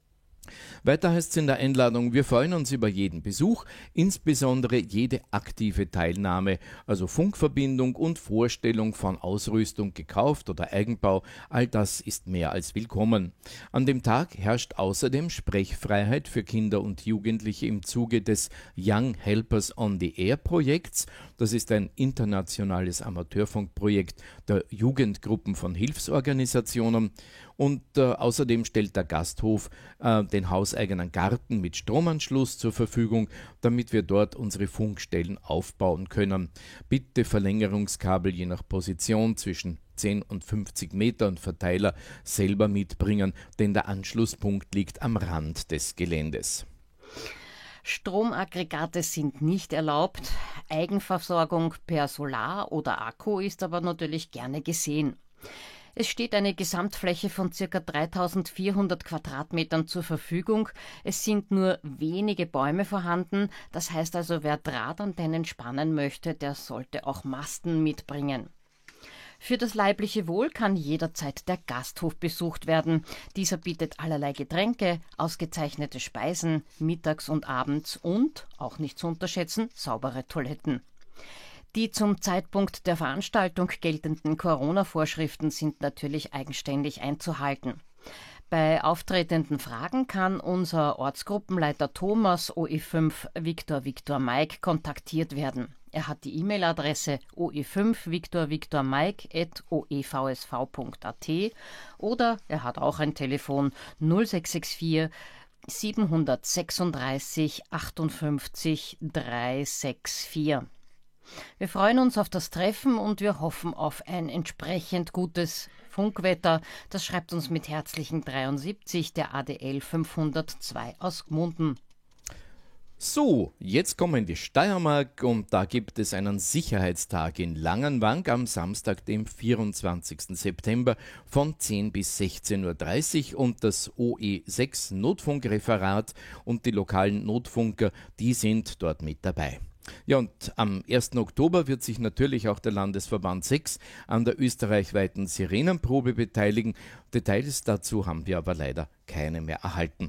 S1: Weiter heißt es in der Einladung, wir freuen uns über jeden Besuch, insbesondere jede aktive Teilnahme, also Funkverbindung und Vorstellung von Ausrüstung, gekauft oder Eigenbau, all das ist mehr als willkommen. An dem Tag herrscht außerdem Sprechfreiheit für Kinder und Jugendliche im Zuge des Young Helpers on the Air Projekts. Das ist ein internationales Amateurfunkprojekt der Jugendgruppen von Hilfsorganisationen. Und äh, außerdem stellt der Gasthof äh, den hauseigenen Garten mit Stromanschluss zur Verfügung, damit wir dort unsere Funkstellen aufbauen können. Bitte Verlängerungskabel je nach Position zwischen zehn und fünfzig Meter und Verteiler selber mitbringen, denn der Anschlusspunkt liegt am Rand des Geländes.
S2: Stromaggregate sind nicht erlaubt. Eigenversorgung per Solar oder Akku ist aber natürlich gerne gesehen. Es steht eine Gesamtfläche von ca. dreitausendvierhundert Quadratmetern zur Verfügung. Es sind nur wenige Bäume vorhanden. Das heißt also, wer Drahtantennen spannen möchte, der sollte auch Masten mitbringen. Für das leibliche Wohl kann jederzeit der Gasthof besucht werden. Dieser bietet allerlei Getränke, ausgezeichnete Speisen, mittags und abends und, auch nicht zu unterschätzen, saubere Toiletten. Die zum Zeitpunkt der Veranstaltung geltenden Corona-Vorschriften sind natürlich eigenständig einzuhalten. Bei auftretenden Fragen kann unser Ortsgruppenleiter Thomas O E fünf Victor Victor Mike kontaktiert werden. Er hat die E-Mail-Adresse o e fünf victor victor mike at o e v s v punkt a t oder er hat auch ein Telefon null sechs sechs vier siebenhundertsechsunddreißig achtundfünfzig dreihundertvierundsechzig. Wir freuen uns auf das Treffen und wir hoffen auf ein entsprechend gutes Funkwetter. Das schreibt uns mit herzlichen dreiundsiebzig der A D L fünfhundertzwei aus Gmunden.
S1: So, jetzt kommen wir in die Steiermark und da gibt es einen Sicherheitstag in Langenwang am Samstag, dem vierundzwanzigsten September von zehn bis sechzehn Uhr dreißig und das O E sechs Notfunkreferat und die lokalen Notfunker, die sind dort mit dabei. Ja, und am ersten Oktober wird sich natürlich auch der Landesverband sechs an der österreichweiten Sirenenprobe beteiligen. Details dazu haben wir aber leider keine mehr erhalten.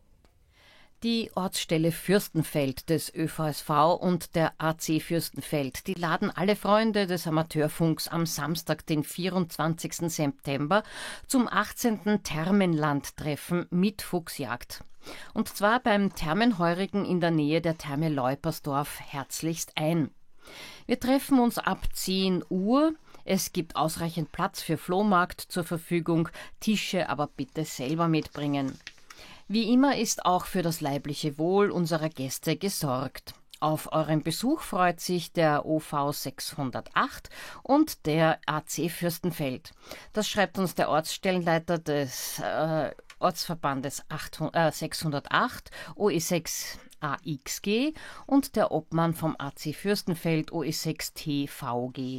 S2: Die Ortsstelle Fürstenfeld des Ö V S V und der A C Fürstenfeld, die laden alle Freunde des Amateurfunks am Samstag, den vierundzwanzigsten September, zum achtzehnten Thermenlandtreffen mit Fuchsjagd. Und zwar beim Thermenheurigen in der Nähe der Therme Leupersdorf herzlichst ein. Wir treffen uns ab zehn Uhr. Es gibt ausreichend Platz für Flohmarkt zur Verfügung, Tische aber bitte selber mitbringen. Wie immer ist auch für das leibliche Wohl unserer Gäste gesorgt. Auf euren Besuch freut sich der O V sechshundertacht und der A C Fürstenfeld. Das schreibt uns der Ortsstellenleiter des äh, Ortsverbandes sechshundertacht, O E sechs A X G und der Obmann vom A C Fürstenfeld, O E sechs T V G.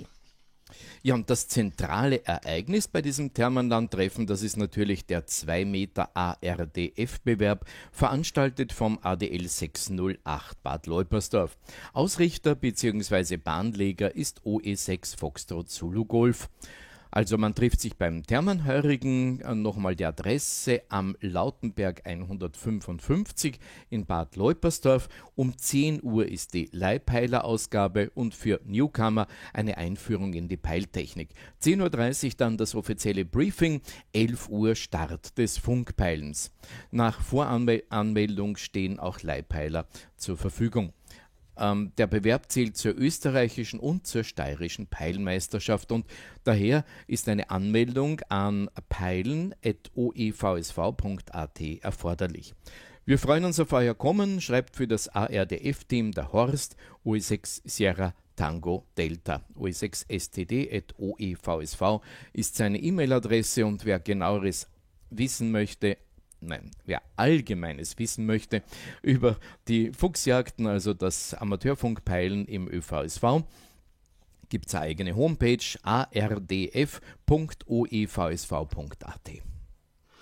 S1: Ja, und das zentrale Ereignis bei diesem Thermenlandtreffen, das ist natürlich der zwei Meter A R D F-Bewerb, veranstaltet vom A D L sechshundertacht Bad Leupersdorf. Ausrichter bzw. Bahnleger ist O E sechs Foxtrot Zulu Golf. Also man trifft sich beim Thermenheurigen, nochmal die Adresse am Lautenberg hundertfünfundfünfzig in Bad Leupersdorf. Um zehn Uhr ist die Leihpeilerausgabe und für Newcomer eine Einführung in die Peiltechnik. zehn Uhr dreißig dann das offizielle Briefing, elf Uhr Start des Funkpeilens. Nach Voranmeldung stehen auch Leihpeiler zur Verfügung. Ähm, der Bewerb zählt zur österreichischen und zur steirischen Peilmeisterschaft und daher ist eine Anmeldung an peilen at o e v s v punkt a t erforderlich. Wir freuen uns auf euer Kommen, schreibt für das A R D F-Team der Horst, O E sechs Sierra Tango Delta. O E sechs S T D at o e v s v ist seine E-Mail-Adresse und wer genaueres wissen möchte, Nein, wer Allgemeines wissen möchte über die Fuchsjagden, also das Amateurfunkpeilen im Ö V S V, gibt es eine eigene Homepage a r d f punkt o e v s v punkt a t.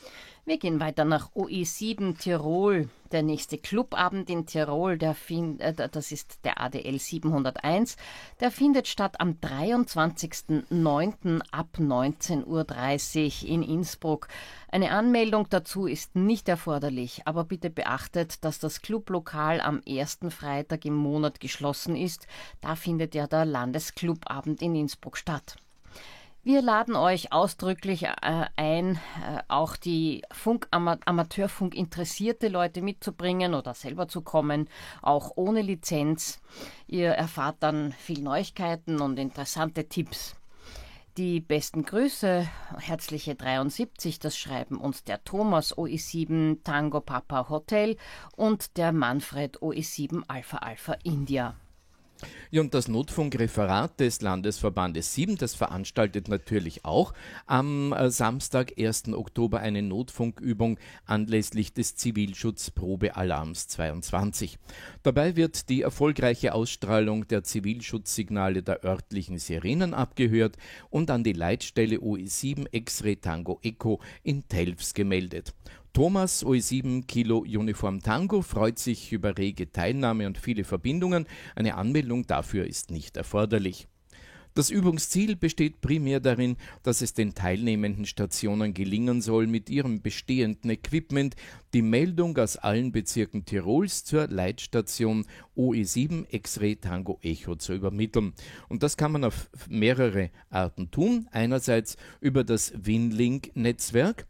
S2: Wir gehen weiter nach O E sieben Tirol. Der nächste Clubabend in Tirol, der find, äh, das ist der A D L siebenhunderteins, der findet statt am dreiundzwanzigsten neunten ab neunzehn Uhr dreißig in Innsbruck. Eine Anmeldung dazu ist nicht erforderlich, aber bitte beachtet, dass das Clublokal am ersten Freitag im Monat geschlossen ist. Da findet ja der Landesclubabend in Innsbruck statt. Wir laden euch ausdrücklich äh, ein, äh, auch die Funk Amateurfunk interessierte Leute mitzubringen oder selber zu kommen, auch ohne Lizenz. Ihr erfahrt dann viel Neuigkeiten und interessante Tipps. Die besten Grüße, herzliche dreiundsiebzig, das schreiben uns der Thomas O E sieben Tango Papa Hotel und der Manfred O E sieben Alpha Alpha India.
S1: Ja, und das Notfunkreferat des Landesverbandes sieben, das veranstaltet natürlich auch am äh, Samstag, ersten Oktober, eine Notfunkübung anlässlich des Zivilschutzprobealarms zweiundzwanzig. Dabei wird die erfolgreiche Ausstrahlung der Zivilschutzsignale der örtlichen Sirenen abgehört und an die Leitstelle O E sieben X-Ray Tango Echo in Telfs gemeldet. Thomas O E sieben Kilo Uniform Tango freut sich über rege Teilnahme und viele Verbindungen. Eine Anmeldung dafür ist nicht erforderlich. Das Übungsziel besteht primär darin, dass es den teilnehmenden Stationen gelingen soll, mit ihrem bestehenden Equipment die Meldung aus allen Bezirken Tirols zur Leitstation O E sieben X-Ray Tango Echo zu übermitteln. Und das kann man auf mehrere Arten tun. Einerseits über das Winlink-Netzwerk.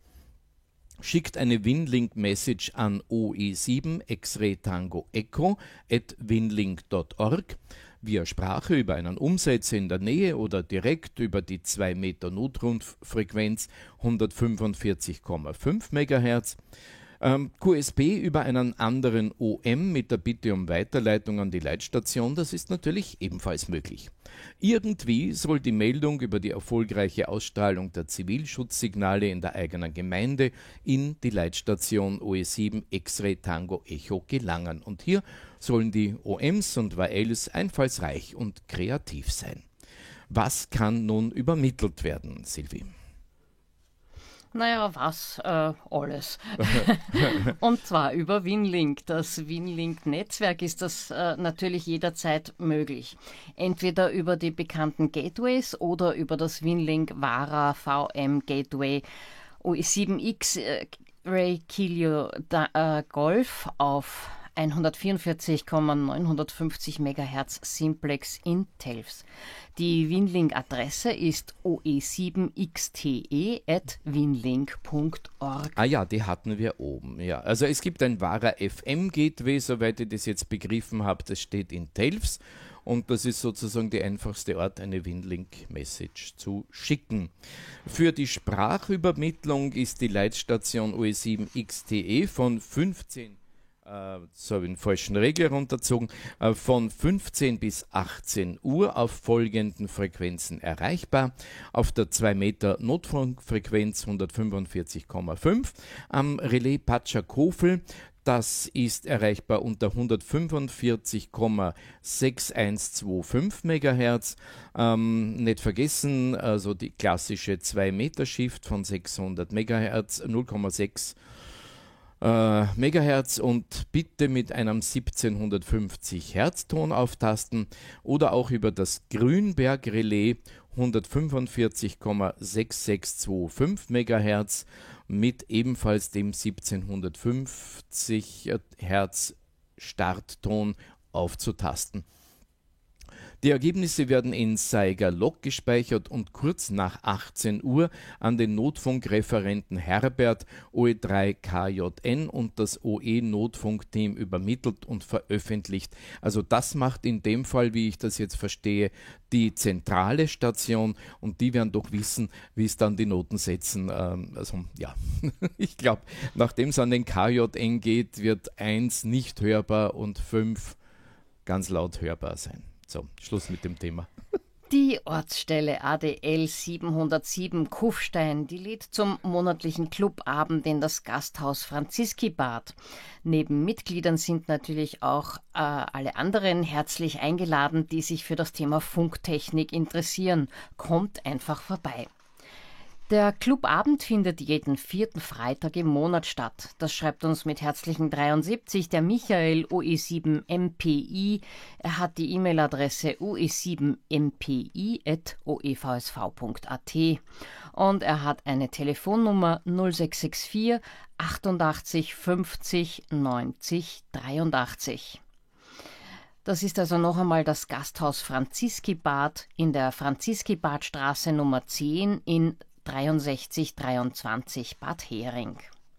S1: Schickt eine Winlink-Message an O E sieben X-Ray Tango Echo at winlink punkt org, via Sprache über einen Umsetzer in der Nähe oder direkt über die zwei Meter Notrufrequenz hundertfünfundvierzig Komma fünf Megahertz. Ähm, Q S B über einen anderen O M mit der Bitte um Weiterleitung an die Leitstation, das ist natürlich ebenfalls möglich. Irgendwie soll die Meldung über die erfolgreiche Ausstrahlung der Zivilschutzsignale in der eigenen Gemeinde in die Leitstation O E sieben X-Ray Tango Echo gelangen. Und hier sollen die O Ms und W A Ls einfallsreich und kreativ sein. Was kann nun übermittelt werden, Silvi?
S2: Naja, was? Äh, alles. Und zwar über Winlink. Das Winlink-Netzwerk ist das äh, natürlich jederzeit möglich. Entweder über die bekannten Gateways oder über das Winlink Vara V M Gateway O E sieben X äh, Ray Kilo da, äh, Golf auf hundertvierundvierzig Komma neunhundertfünfzig Megahertz Simplex in Telfs. Die Winlink-Adresse ist o e sieben x t e at winlink punkt org.
S1: Ah ja, die hatten wir oben. Ja. Also es gibt ein Vara F M Gateway, soweit ich das jetzt begriffen habe, das steht in Telfs und das ist sozusagen der einfachste Ort, eine Winlink-Message zu schicken. Für die Sprachübermittlung ist die Leitstation O E sieben X T E von fünfzehn So habe ich den falschen Regler runtergezogen, von fünfzehn bis achtzehn Uhr auf folgenden Frequenzen erreichbar. Auf der zwei Meter Notfunkfrequenz hundertfünfundvierzig Komma fünf, am Relais Patschakofel, das ist erreichbar unter hundertfünfundvierzig Komma sechs eins zwei fünf Megahertz. Ähm, nicht vergessen, also die klassische zwei Meter Shift von sechshundert Megahertz, null Komma sechs Uh, Megahertz und bitte mit einem siebzehnhundertfünfzig Herzton auftasten oder auch über das Grünberg Relais hundertfünfundvierzig Komma sechs sechs zwei fünf Megahertz mit ebenfalls dem siebzehnhundertfünfzig Hertz Startton aufzutasten. Die Ergebnisse werden in Saiger Log gespeichert und kurz nach achtzehn Uhr an den Notfunkreferenten Herbert O E drei K J N und das O E-Notfunkteam übermittelt und veröffentlicht. Also das macht in dem Fall, wie ich das jetzt verstehe, die zentrale Station und die werden doch wissen, wie es dann die Noten setzen. Ähm, also ja, ich glaube, nachdem es an den K J N geht, wird eins nicht hörbar und fünf ganz laut hörbar sein. So, Schluss mit dem Thema.
S2: Die Ortsstelle A D L siebenhundertsieben Kufstein, die lädt zum monatlichen Clubabend in das Gasthaus Franziskibad. Neben Mitgliedern sind natürlich auch äh, alle anderen herzlich eingeladen, die sich für das Thema Funktechnik interessieren. Kommt einfach vorbei. Der Clubabend findet jeden vierten Freitag im Monat statt. Das schreibt uns mit herzlichen dreiundsiebzig der Michael O E sieben M P I. Er hat die E-Mail-Adresse o e sieben m p i at o e v s v punkt a t und er hat eine Telefonnummer null sechs sechs vier achtundachtzig fünfzig neunzig dreiundachtzig. Das ist also noch einmal das Gasthaus Franziskibad in der Franziskibadstraße Nummer zehn in dreiundsechzig dreiundzwanzig Bad Hering.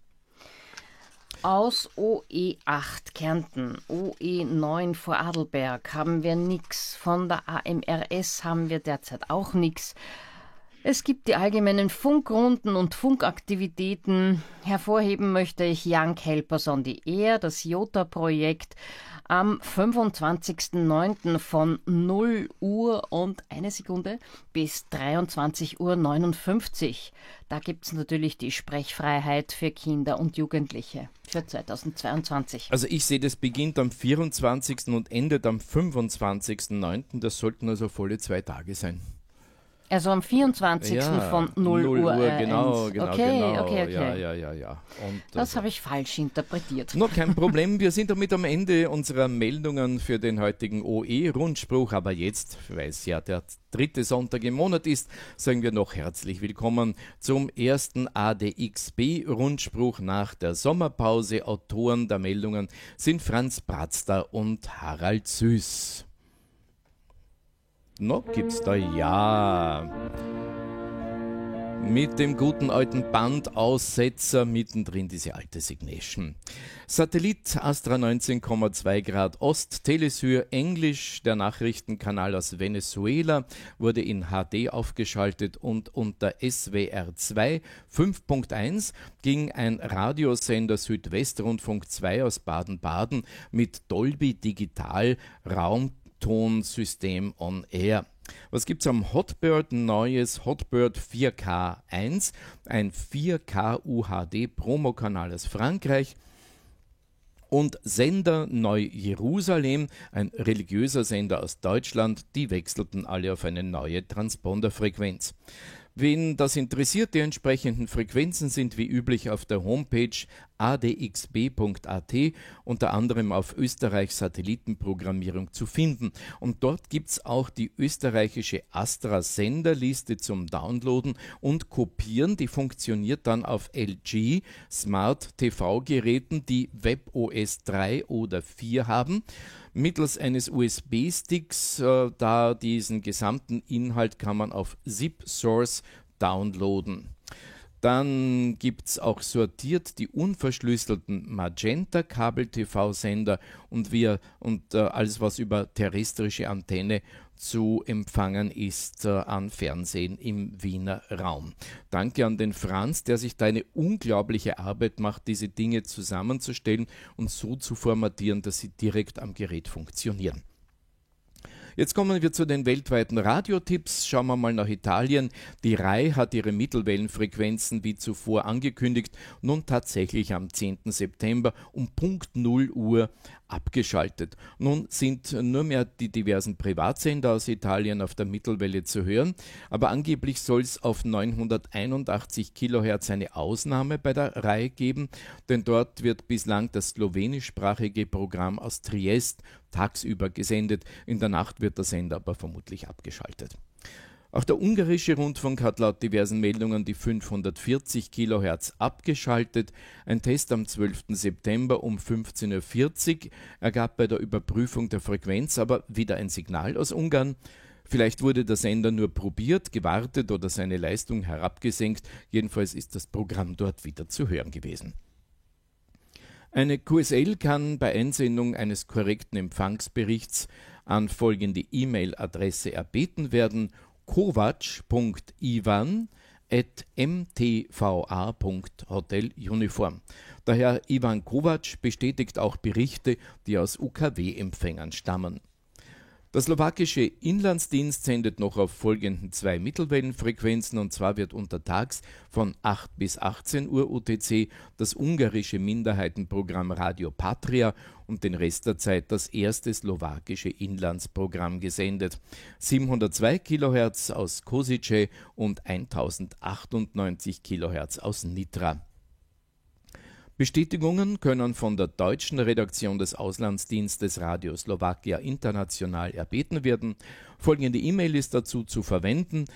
S2: Aus O E acht Kärnten, O E neun Vorarlberg haben wir nichts. Von der A M R S haben wir derzeit auch nichts. Es gibt die allgemeinen Funkrunden und Funkaktivitäten. Hervorheben möchte ich Young Helpers on the Air, das Jota-Projekt, am fünfundzwanzigsten neunten von null Uhr und eine Sekunde bis dreiundzwanzig Uhr neunundfünfzig. Da gibt es natürlich die Sprechfreiheit für Kinder und Jugendliche für zweitausendzweiundzwanzig.
S3: Also ich sehe, das beginnt am vierundzwanzigsten und endet am fünfundzwanzigsten neunten. Das sollten also volle zwei Tage sein.
S2: Also am vierundzwanzigsten
S3: Ja,
S2: von null Uhr.
S3: Uhr, genau, genau,
S2: okay,
S3: genau.
S2: okay, okay.
S3: Ja, ja, ja, ja. Und
S2: das
S3: also,
S2: habe ich falsch interpretiert.
S3: noch kein Problem, wir sind damit am Ende unserer Meldungen für den heutigen O E-Rundspruch, aber jetzt, weil es ja der dritte Sonntag im Monat ist, sagen wir noch herzlich willkommen zum ersten A D X B-Rundspruch nach der Sommerpause. Autoren der Meldungen sind Franz Bratzter und Harald Süß. Noch gibt's da ja mit dem guten alten Bandaussetzer mittendrin diese alte Signation. Satellit Astra neunzehn Komma zwei Grad Ost, Telesur Englisch, der Nachrichtenkanal aus Venezuela, wurde in H D aufgeschaltet und unter S W R zwei fünf Punkt eins ging ein Radiosender Südwestrundfunk zwei aus Baden-Baden mit Dolby Digital Raum Tonsystem on Air. Was gibt's am Hotbird? Neues Hotbird vier K eins, ein vier K U H D Promokanal aus Frankreich. Und Sender Neu-Jerusalem, ein religiöser Sender aus Deutschland, die wechselten alle auf eine neue Transponderfrequenz. Wen das interessiert, die entsprechenden Frequenzen sind wie üblich auf der Homepage a d x b punkt a t, unter anderem auf Österreichs Satellitenprogrammierung zu finden. Und dort gibt es auch die österreichische Astra-Senderliste zum Downloaden und Kopieren. Die funktioniert dann auf L G Smart T V-Geräten, die WebOS drei oder vier haben. Mittels eines U S B-Sticks, äh, da diesen gesamten Inhalt kann man auf ZipSource downloaden. Dann gibt es auch sortiert die unverschlüsselten Magenta-Kabel-T V-Sender und, wir, und äh, alles, was über terrestrische Antenne zu empfangen ist äh, an Fernsehen im Wiener Raum. Danke an den Franz, der sich da eine unglaubliche Arbeit macht, diese Dinge zusammenzustellen und so zu formatieren, dass sie direkt am Gerät funktionieren. Jetzt kommen wir zu den weltweiten Radiotipps. Schauen wir mal nach Italien. Die R A I hat ihre Mittelwellenfrequenzen wie zuvor angekündigt nun tatsächlich am zehnten September um Punkt null Uhr abgeschaltet. Nun sind nur mehr die diversen Privatsender aus Italien auf der Mittelwelle zu hören, aber angeblich soll es auf neunhunderteinundachtzig Kilohertz eine Ausnahme bei der R A I geben, denn dort wird bislang das slowenischsprachige Programm aus Triest tagsüber gesendet, in der Nacht wird der Sender aber vermutlich abgeschaltet. Auch der ungarische Rundfunk hat laut diversen Meldungen die fünfhundertvierzig Kilohertz abgeschaltet. Ein Test am zwölften September um fünfzehn Uhr vierzig ergab bei der Überprüfung der Frequenz aber wieder ein Signal aus Ungarn. Vielleicht wurde der Sender nur probiert, gewartet oder seine Leistung herabgesenkt. Jedenfalls ist das Programm dort wieder zu hören gewesen. Eine Q S L kann bei Einsendung eines korrekten Empfangsberichts an folgende E-Mail-Adresse erbeten werden: kovac punkt ivan at m t v a punkt hotel uniform. Daher Ivan Kovac bestätigt auch Berichte, die aus U K W-Empfängern stammen. Der slowakische Inlandsdienst sendet noch auf folgenden zwei Mittelwellenfrequenzen, und zwar wird untertags von acht bis achtzehn Uhr U T C das ungarische Minderheitenprogramm Radio Patria und den Rest der Zeit das erste slowakische Inlandsprogramm gesendet. siebenhundertzwei Kilohertz aus Kosice und tausendachtundneunzig Kilohertz aus Nitra. Bestätigungen können von der deutschen Redaktion des Auslandsdienstes Radio Slowakia International erbeten werden. Folgende E-Mail ist dazu zu verwenden: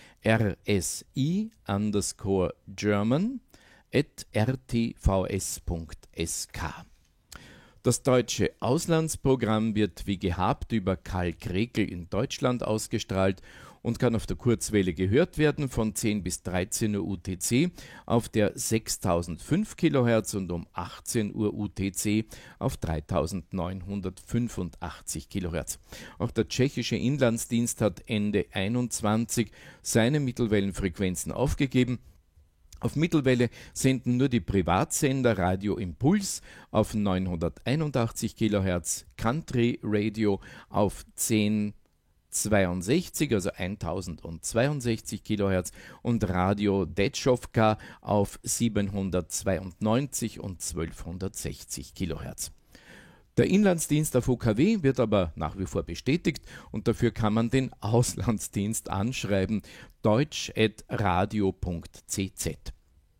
S3: rsi underscore German at r t v s punkt s k. Das deutsche Auslandsprogramm wird wie gehabt über Karl Krekel in Deutschland ausgestrahlt und kann auf der Kurzwelle gehört werden von zehn bis dreizehn Uhr U T C auf der sechstausendfünf Kilohertz und um achtzehn Uhr U T C auf dreitausendneunhundertfünfundachtzig Kilohertz. Auch der tschechische Inlandsdienst hat Ende einundzwanzig seine Mittelwellenfrequenzen aufgegeben. Auf Mittelwelle senden nur die Privatsender Radio Impuls auf neunhunderteinundachtzig Kilohertz, Country Radio auf zehnhundertzweiundsechzig, also tausendzweiundsechzig Kilohertz und Radio Detschowka auf siebenhundertzweiundneunzig und zwölfhundertsechzig Kilohertz. Der Inlandsdienst auf U K W wird aber nach wie vor bestätigt und dafür kann man den Auslandsdienst anschreiben, deutsch at radio punkt c z.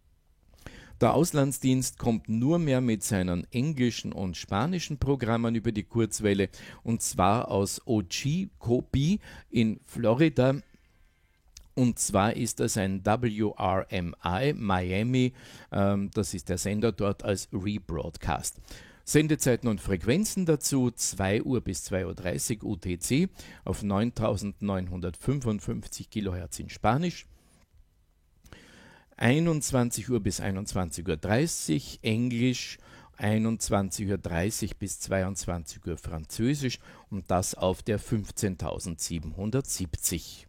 S3: Der Auslandsdienst kommt nur mehr mit seinen englischen und spanischen Programmen über die Kurzwelle, und zwar aus Okeechobee in Florida. Und zwar ist das ein W R M I Miami, ähm, das ist der Sender dort, als Rebroadcast. Sendezeiten und Frequenzen dazu: zwei Uhr bis zwei Uhr dreißig U T C auf neuntausendneunhundertfünfundfünfzig Kilohertz in Spanisch, einundzwanzig Uhr bis einundzwanzig Uhr dreißig Englisch, einundzwanzig Uhr dreißig bis zweiundzwanzig Uhr Französisch, und das auf der fünfzehntausendsiebenhundertsiebzig.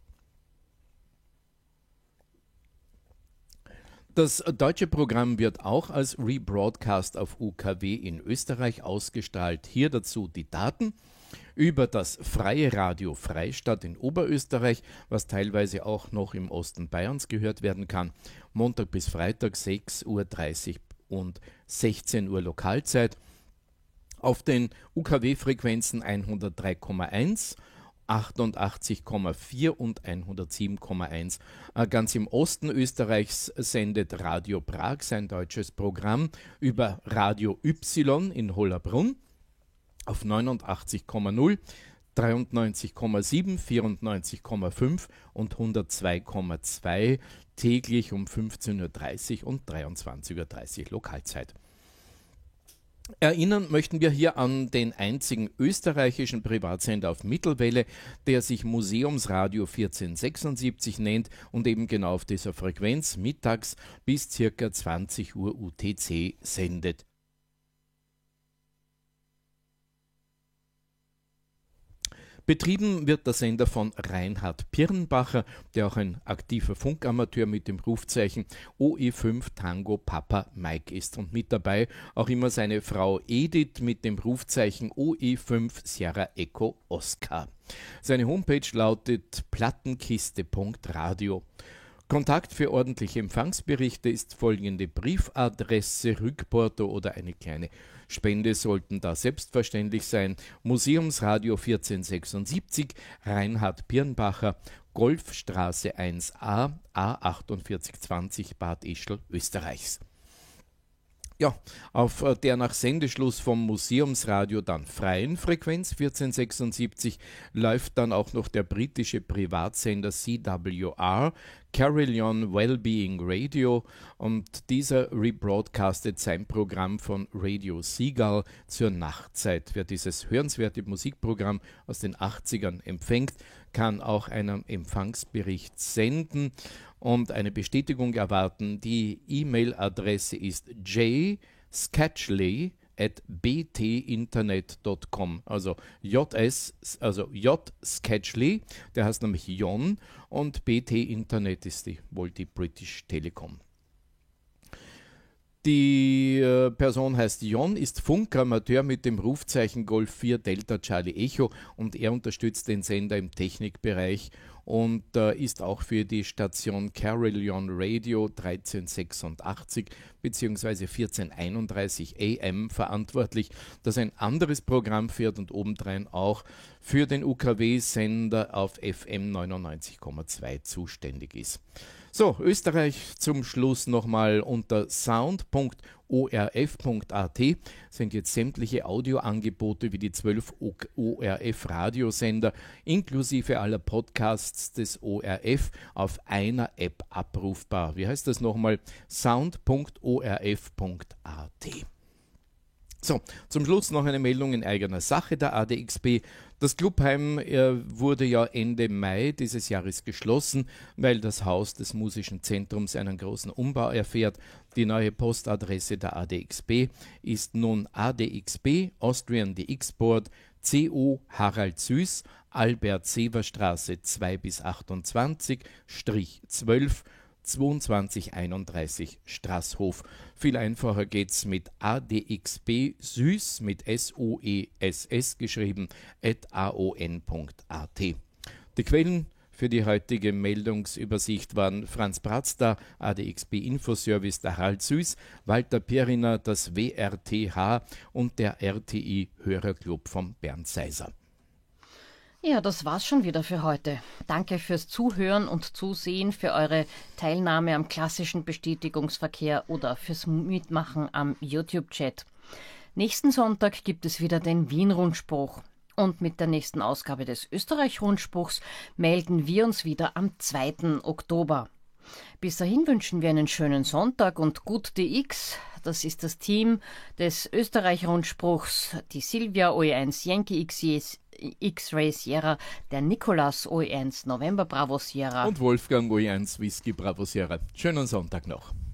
S3: Das deutsche Programm wird auch als Rebroadcast auf U K W in Österreich ausgestrahlt. Hier dazu die Daten: über das Freie Radio Freistadt in Oberösterreich, was teilweise auch noch im Osten Bayerns gehört werden kann, Montag bis Freitag sechs Uhr dreißig und sechzehn Uhr Lokalzeit. Auf den U K W-Frequenzen hundertdrei Komma eins, achtundachtzig Komma vier und hundertsieben Komma eins. Ganz im Osten Österreichs sendet Radio Prag sein deutsches Programm über Radio Y in Hollabrunn auf neunundachtzig Komma null, dreiundneunzig Komma sieben, vierundneunzig Komma fünf und hundertzwei Komma zwei, täglich um fünfzehn Uhr dreißig und dreiundzwanzig Uhr dreißig Lokalzeit. Erinnern möchten wir hier an den einzigen österreichischen Privatsender auf Mittelwelle, der sich Museumsradio vierzehntausendsechsundsiebzig nennt und eben genau auf dieser Frequenz mittags bis ca. zwanzig Uhr U T C sendet. Betrieben wird der Sender von Reinhard Pirnbacher, der auch ein aktiver Funkamateur mit dem Rufzeichen O E fünf Tango Papa Mike ist, und mit dabei auch immer seine Frau Edith mit dem Rufzeichen O E fünf Sierra Echo Oscar. Seine Homepage lautet plattenkiste punkt radio. Kontakt für ordentliche Empfangsberichte ist folgende Briefadresse: Rückporto oder eine kleine Spende sollten da selbstverständlich sein. Museumsradio vierzehntausendsechsundsiebzig, Reinhard Pirnbacher, Golfstraße eins a, A achtundvierzig zwanzig, Bad Ischl, Österreichs. Ja, auf der nach Sendeschluss vom Museumsradio dann freien Frequenz vierzehntausendsechsundsiebzig läuft dann auch noch der britische Privatsender C W R, Carillon Wellbeing Radio, und dieser rebroadcastet sein Programm von Radio Seagull zur Nachtzeit. Wer dieses hörenswerte Musikprogramm aus den achtzigern empfängt, kann auch einen Empfangsbericht senden und eine Bestätigung erwarten. Die E-Mail-Adresse ist j sketchley at b t internet punkt com, also js, also j sketchley, der heißt nämlich Jon, und B T Internet ist die, wohl die British Telecom. Die äh, Person heißt Jon, ist Funkamateur mit dem Rufzeichen Golf vier Delta Charlie Echo und er unterstützt den Sender im Technikbereich und äh, ist auch für die Station Carillon Radio dreizehn sechsundachtzig bzw. vierzehn einunddreißig A M verantwortlich, das ein anderes Programm fährt und obendrein auch für den U K W-Sender auf F M neunundneunzig Komma zwei zuständig ist. So, Österreich zum Schluss nochmal unter sound punkt o r f punkt a t sind jetzt sämtliche Audioangebote wie die zwölf O R F-Radiosender inklusive aller Podcasts des O R F auf einer App abrufbar. Wie heißt das nochmal? sound punkt o r f punkt a t. So, zum Schluss noch eine Meldung in eigener Sache der A D X B. Das Clubheim äh, wurde ja Ende Mai dieses Jahres geschlossen, weil das Haus des Musischen Zentrums einen großen Umbau erfährt. Die neue Postadresse der A D X B ist nun A D X B, Austrian D X Board, C O Harald Süß, Albert-Sever-Straße zwei bis achtundzwanzig, zwölf, zweiundzwanzig einunddreißig Straßhof. Viel einfacher geht's mit A D X B Süß mit S U E S S geschrieben at aon punkt a t. Die Quellen für die heutige Meldungsübersicht waren Franz Bratzda, A D X B Infoservice, der Harald Süß, Walter Periner, das W R T H und der R T I Hörerclub von Bernd Seiser.
S2: Ja, das war's schon wieder für heute. Danke fürs Zuhören und Zusehen, für eure Teilnahme am klassischen Bestätigungsverkehr oder fürs Mitmachen am YouTube-Chat. Nächsten Sonntag gibt es wieder den Wien-Rundspruch. Und mit der nächsten Ausgabe des Österreich-Rundspruchs melden wir uns wieder am zweiten Oktober. Bis dahin wünschen wir einen schönen Sonntag und gut D X. Das ist das Team des Österreich-Rundspruchs, die Silvia O E eins Yankee X-Ray Sierra, der Nikolas O E eins November Bravo Sierra
S3: und Wolfgang O E eins Whisky Bravo Sierra. Schönen Sonntag noch.